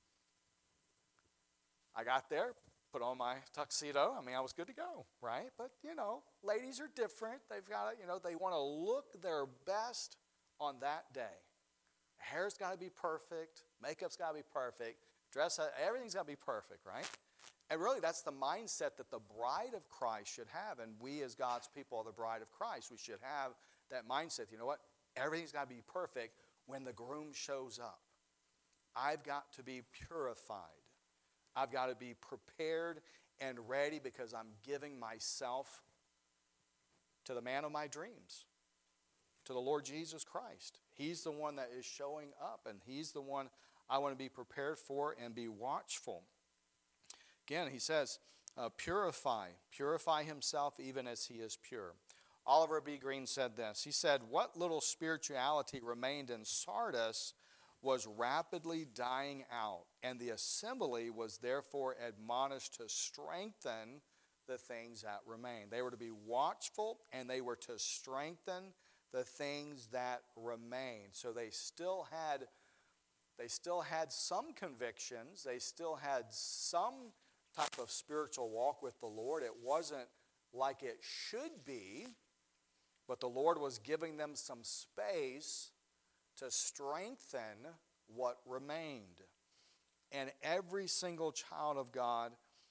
I got there, put on my tuxedo. I mean, I was good to go, right? But, you know, ladies are different. They've got to, you know, they want to look their best on that day. Hair's got to be perfect. Makeup's got to be perfect. Dress, everything's got to be perfect, right? And really, that's the mindset that the bride of Christ should have. And we as God's people are the bride of Christ. We should have that mindset. You know what? Everything's got to be perfect when the groom shows up. I've got to be purified. I've got to be prepared and ready because I'm giving myself to the man of my dreams, to the Lord Jesus Christ. He's the one that is showing up, and he's the one I want to be prepared for and be watchful. Again, he says, uh, purify, purify himself even as he is pure. Oliver B. Green said this. He said, what little spirituality remained in Sardis was rapidly dying out, and the assembly was therefore admonished to strengthen the things that remain. They were to be watchful, and they were to strengthen the things that remain. So they still had, they still had some convictions. They still had some type of spiritual walk with the Lord. It wasn't like it should be, but the Lord was giving them some space to strengthen what remained. And every single child of God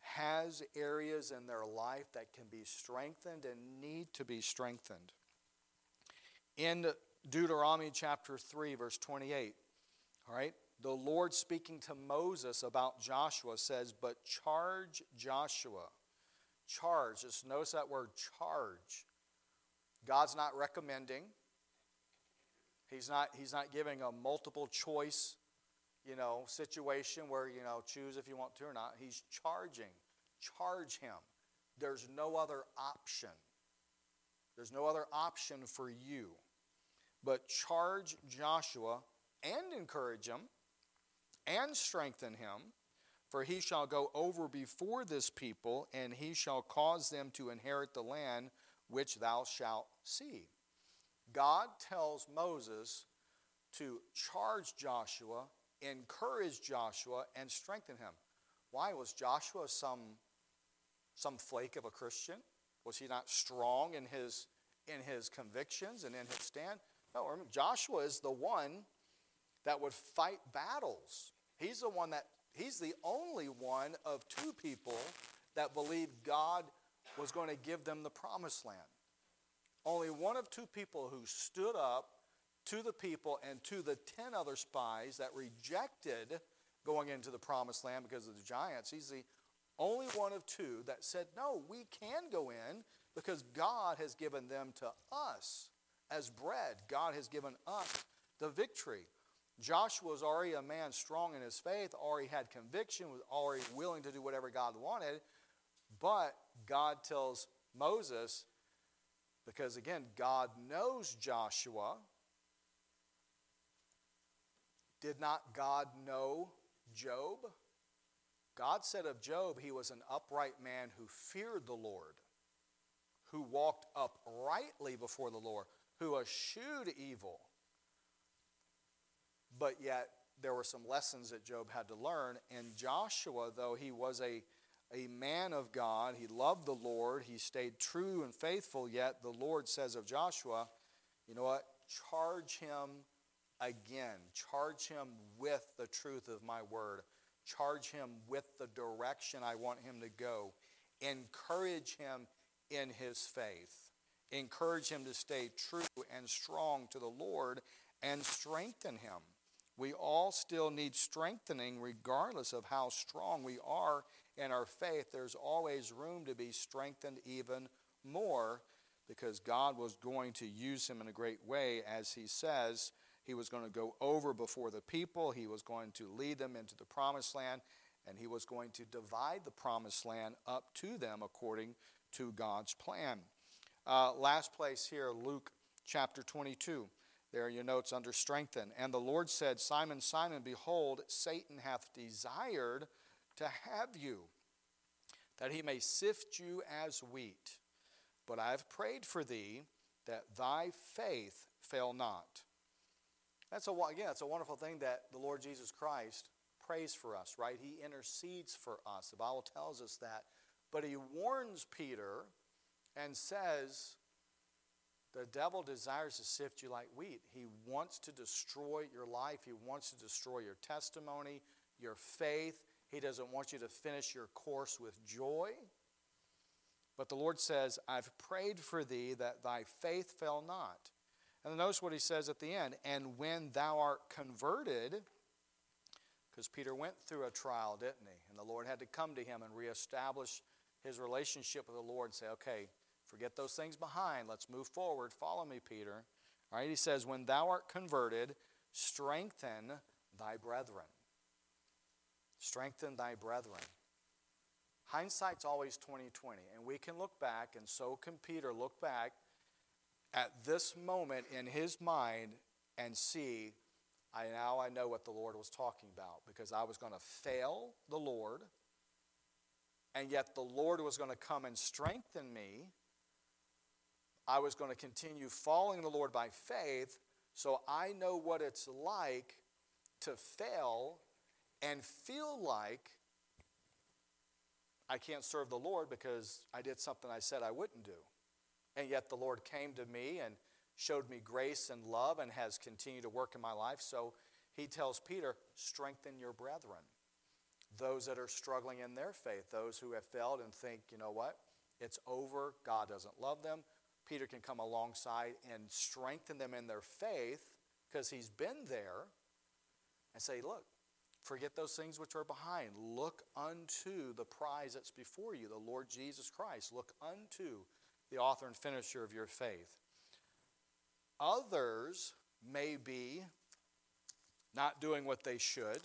has areas in their life that can be strengthened and need to be strengthened. In Deuteronomy chapter three, verse twenty-eight, all right, the Lord speaking to Moses about Joshua says, but charge Joshua. Charge, just notice that word charge. God's not recommending. He's not, he's not giving a multiple choice, you know, situation where, you know, choose if you want to or not. He's charging. Charge him. There's no other option. There's no other option for you. But charge Joshua and encourage him and strengthen him, for he shall go over before this people, and he shall cause them to inherit the land which thou shalt see. God tells Moses to charge Joshua, encourage Joshua, and strengthen him. Why? Was Joshua some, some flake of a Christian? Was he not strong in his, in his convictions and in his stand? No, remember, Joshua is the one that would fight battles. He's the one that, he's the only one of two people that believed God was going to give them the promised land. Only one of two people who stood up to the people and to the ten other spies that rejected going into the promised land because of the giants. He's the only one of two that said, no, we can go in because God has given them to us as bread. God has given us the victory. Joshua was already a man strong in his faith, already had conviction, was already willing to do whatever God wanted. But God tells Moses, because again, God knows Joshua. Did not God know Job? God said of Job, he was an upright man who feared the Lord, who walked uprightly before the Lord, who eschewed evil. But yet, there were some lessons that Job had to learn. And Joshua, though he was a, a man of God, he loved the Lord, he stayed true and faithful, yet the Lord says of Joshua, you know what? Charge him again. Charge him with the truth of my word. Charge him with the direction I want him to go. Encourage him in his faith. Encourage him to stay true and strong to the Lord and strengthen him. We all still need strengthening regardless of how strong we are in our faith. There's always room to be strengthened even more because God was going to use him in a great way. As he says, he was going to go over before the people. He was going to lead them into the promised land, and he was going to divide the promised land up to them according to God's plan. Uh, last place here, Luke chapter twenty-two. There are your notes under strengthen. And the Lord said, Simon, Simon, behold, Satan hath desired to have you, that he may sift you as wheat. But I have prayed for thee, that thy faith fail not. That's a, again, that's a wonderful thing that the Lord Jesus Christ prays for us, right? He intercedes for us. The Bible tells us that. But he warns Peter and says, the devil desires to sift you like wheat. He wants to destroy your life. He wants to destroy your testimony, your faith. He doesn't want you to finish your course with joy. But the Lord says, I've prayed for thee that thy faith fail not. And notice what he says at the end. And when thou art converted, because Peter went through a trial, didn't he? And the Lord had to come to him and reestablish his relationship with the Lord and say, okay, forget those things behind. Let's move forward. Follow me, Peter. All right, he says, when thou art converted, strengthen thy brethren. Strengthen thy brethren. Hindsight's always twenty twenty, and we can look back, and so can Peter look back at this moment in his mind and see, I now I know what the Lord was talking about, because I was going to fail the Lord, and yet the Lord was going to come and strengthen me. I was going to continue following the Lord by faith, so I know what it's like to fail and feel like I can't serve the Lord because I did something I said I wouldn't do. And yet the Lord came to me and showed me grace and love and has continued to work in my life. So he tells Peter, strengthen your brethren. those that are struggling in their faith, those who have failed and think, you know what, it's over, God doesn't love them. Peter can come alongside and strengthen them in their faith because he's been there and say, look, forget those things which are behind. Look unto the prize that's before you, the Lord Jesus Christ. Look unto the author and finisher of your faith. Others may be not doing what they should.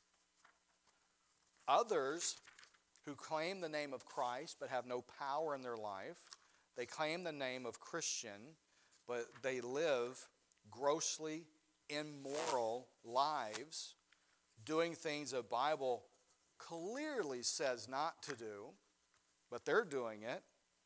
Others who claim the name of Christ but have no power in their life. They claim the name of Christian, but they live grossly immoral lives, doing things the Bible clearly says not to do, but they're doing it.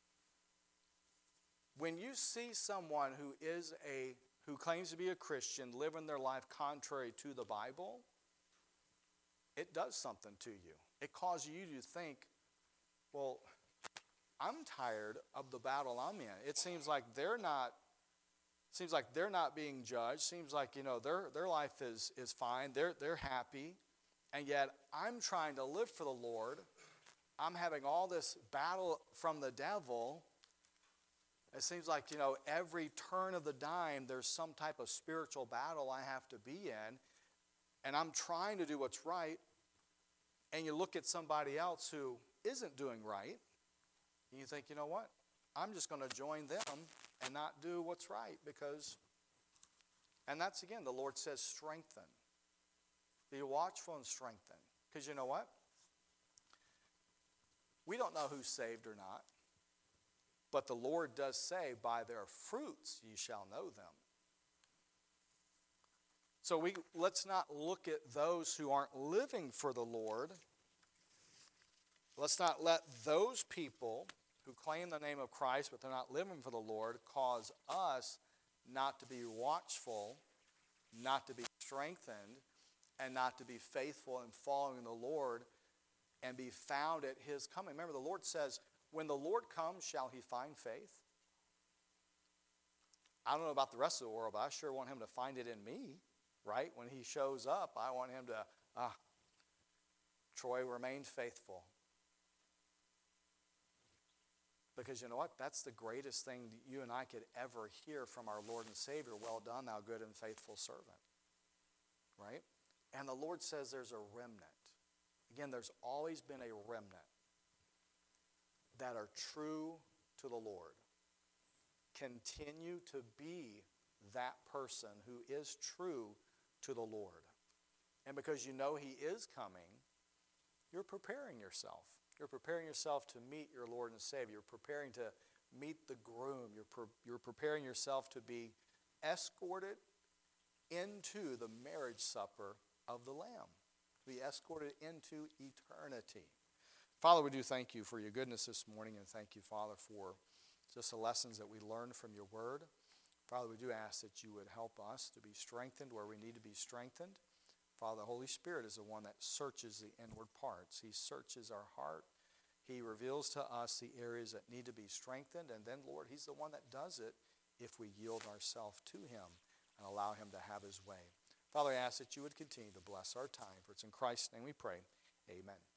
When you see someone who is a who claims to be a Christian living their life contrary to the Bible, it does something to you. It causes you to think, well, I'm tired of the battle I'm in. It seems like they're not seems like they're not being judged. Seems like, you know, their their life is is fine. They're they're happy. And yet I'm trying to live for the Lord. I'm having all this battle from the devil. It seems like, you know, every turn of the dime, there's some type of spiritual battle I have to be in. And I'm trying to do what's right. And you look at somebody else who isn't doing right. And you think, you know what? I'm just going to join them and not do what's right because, and that's again, the Lord says strengthen. Be watchful and strengthen. Because you know what? We don't know who's saved or not. But the Lord does say, by their fruits ye shall know them. So we let's not look at those who aren't living for the Lord. Let's not let those people who claim the name of Christ, but they're not living for the Lord, cause us not to be watchful, not to be strengthened, and not to be faithful in following the Lord and be found at his coming. Remember, the Lord says, when the Lord comes, shall he find faith? I don't know about the rest of the world, but I sure want him to find it in me, right? When he shows up, I want him to, ah, Troy remained faithful. Because you know what? That's the greatest thing that you and I could ever hear from our Lord and Savior. Well done, thou good and faithful servant. Right? And the Lord says there's a remnant. Again, there's always been a remnant that are true to the Lord. Continue to be that person who is true to the Lord. And because you know he is coming, you're preparing yourself. You're preparing yourself to meet your Lord and Savior. You're preparing to meet the groom. You're, pre- you're preparing yourself to be escorted into the marriage supper of the Lamb. To be escorted into eternity. Father, we do thank you for your goodness this morning, and thank you, Father, for just the lessons that we learned from your word. Father, we do ask that you would help us to be strengthened where we need to be strengthened. Father, the Holy Spirit is the one that searches the inward parts. He searches our heart. He reveals to us the areas that need to be strengthened, and then, Lord, he's the one that does it if we yield ourselves to him and allow him to have his way. Father, I ask that you would continue to bless our time, for it's in Christ's name we pray. Amen.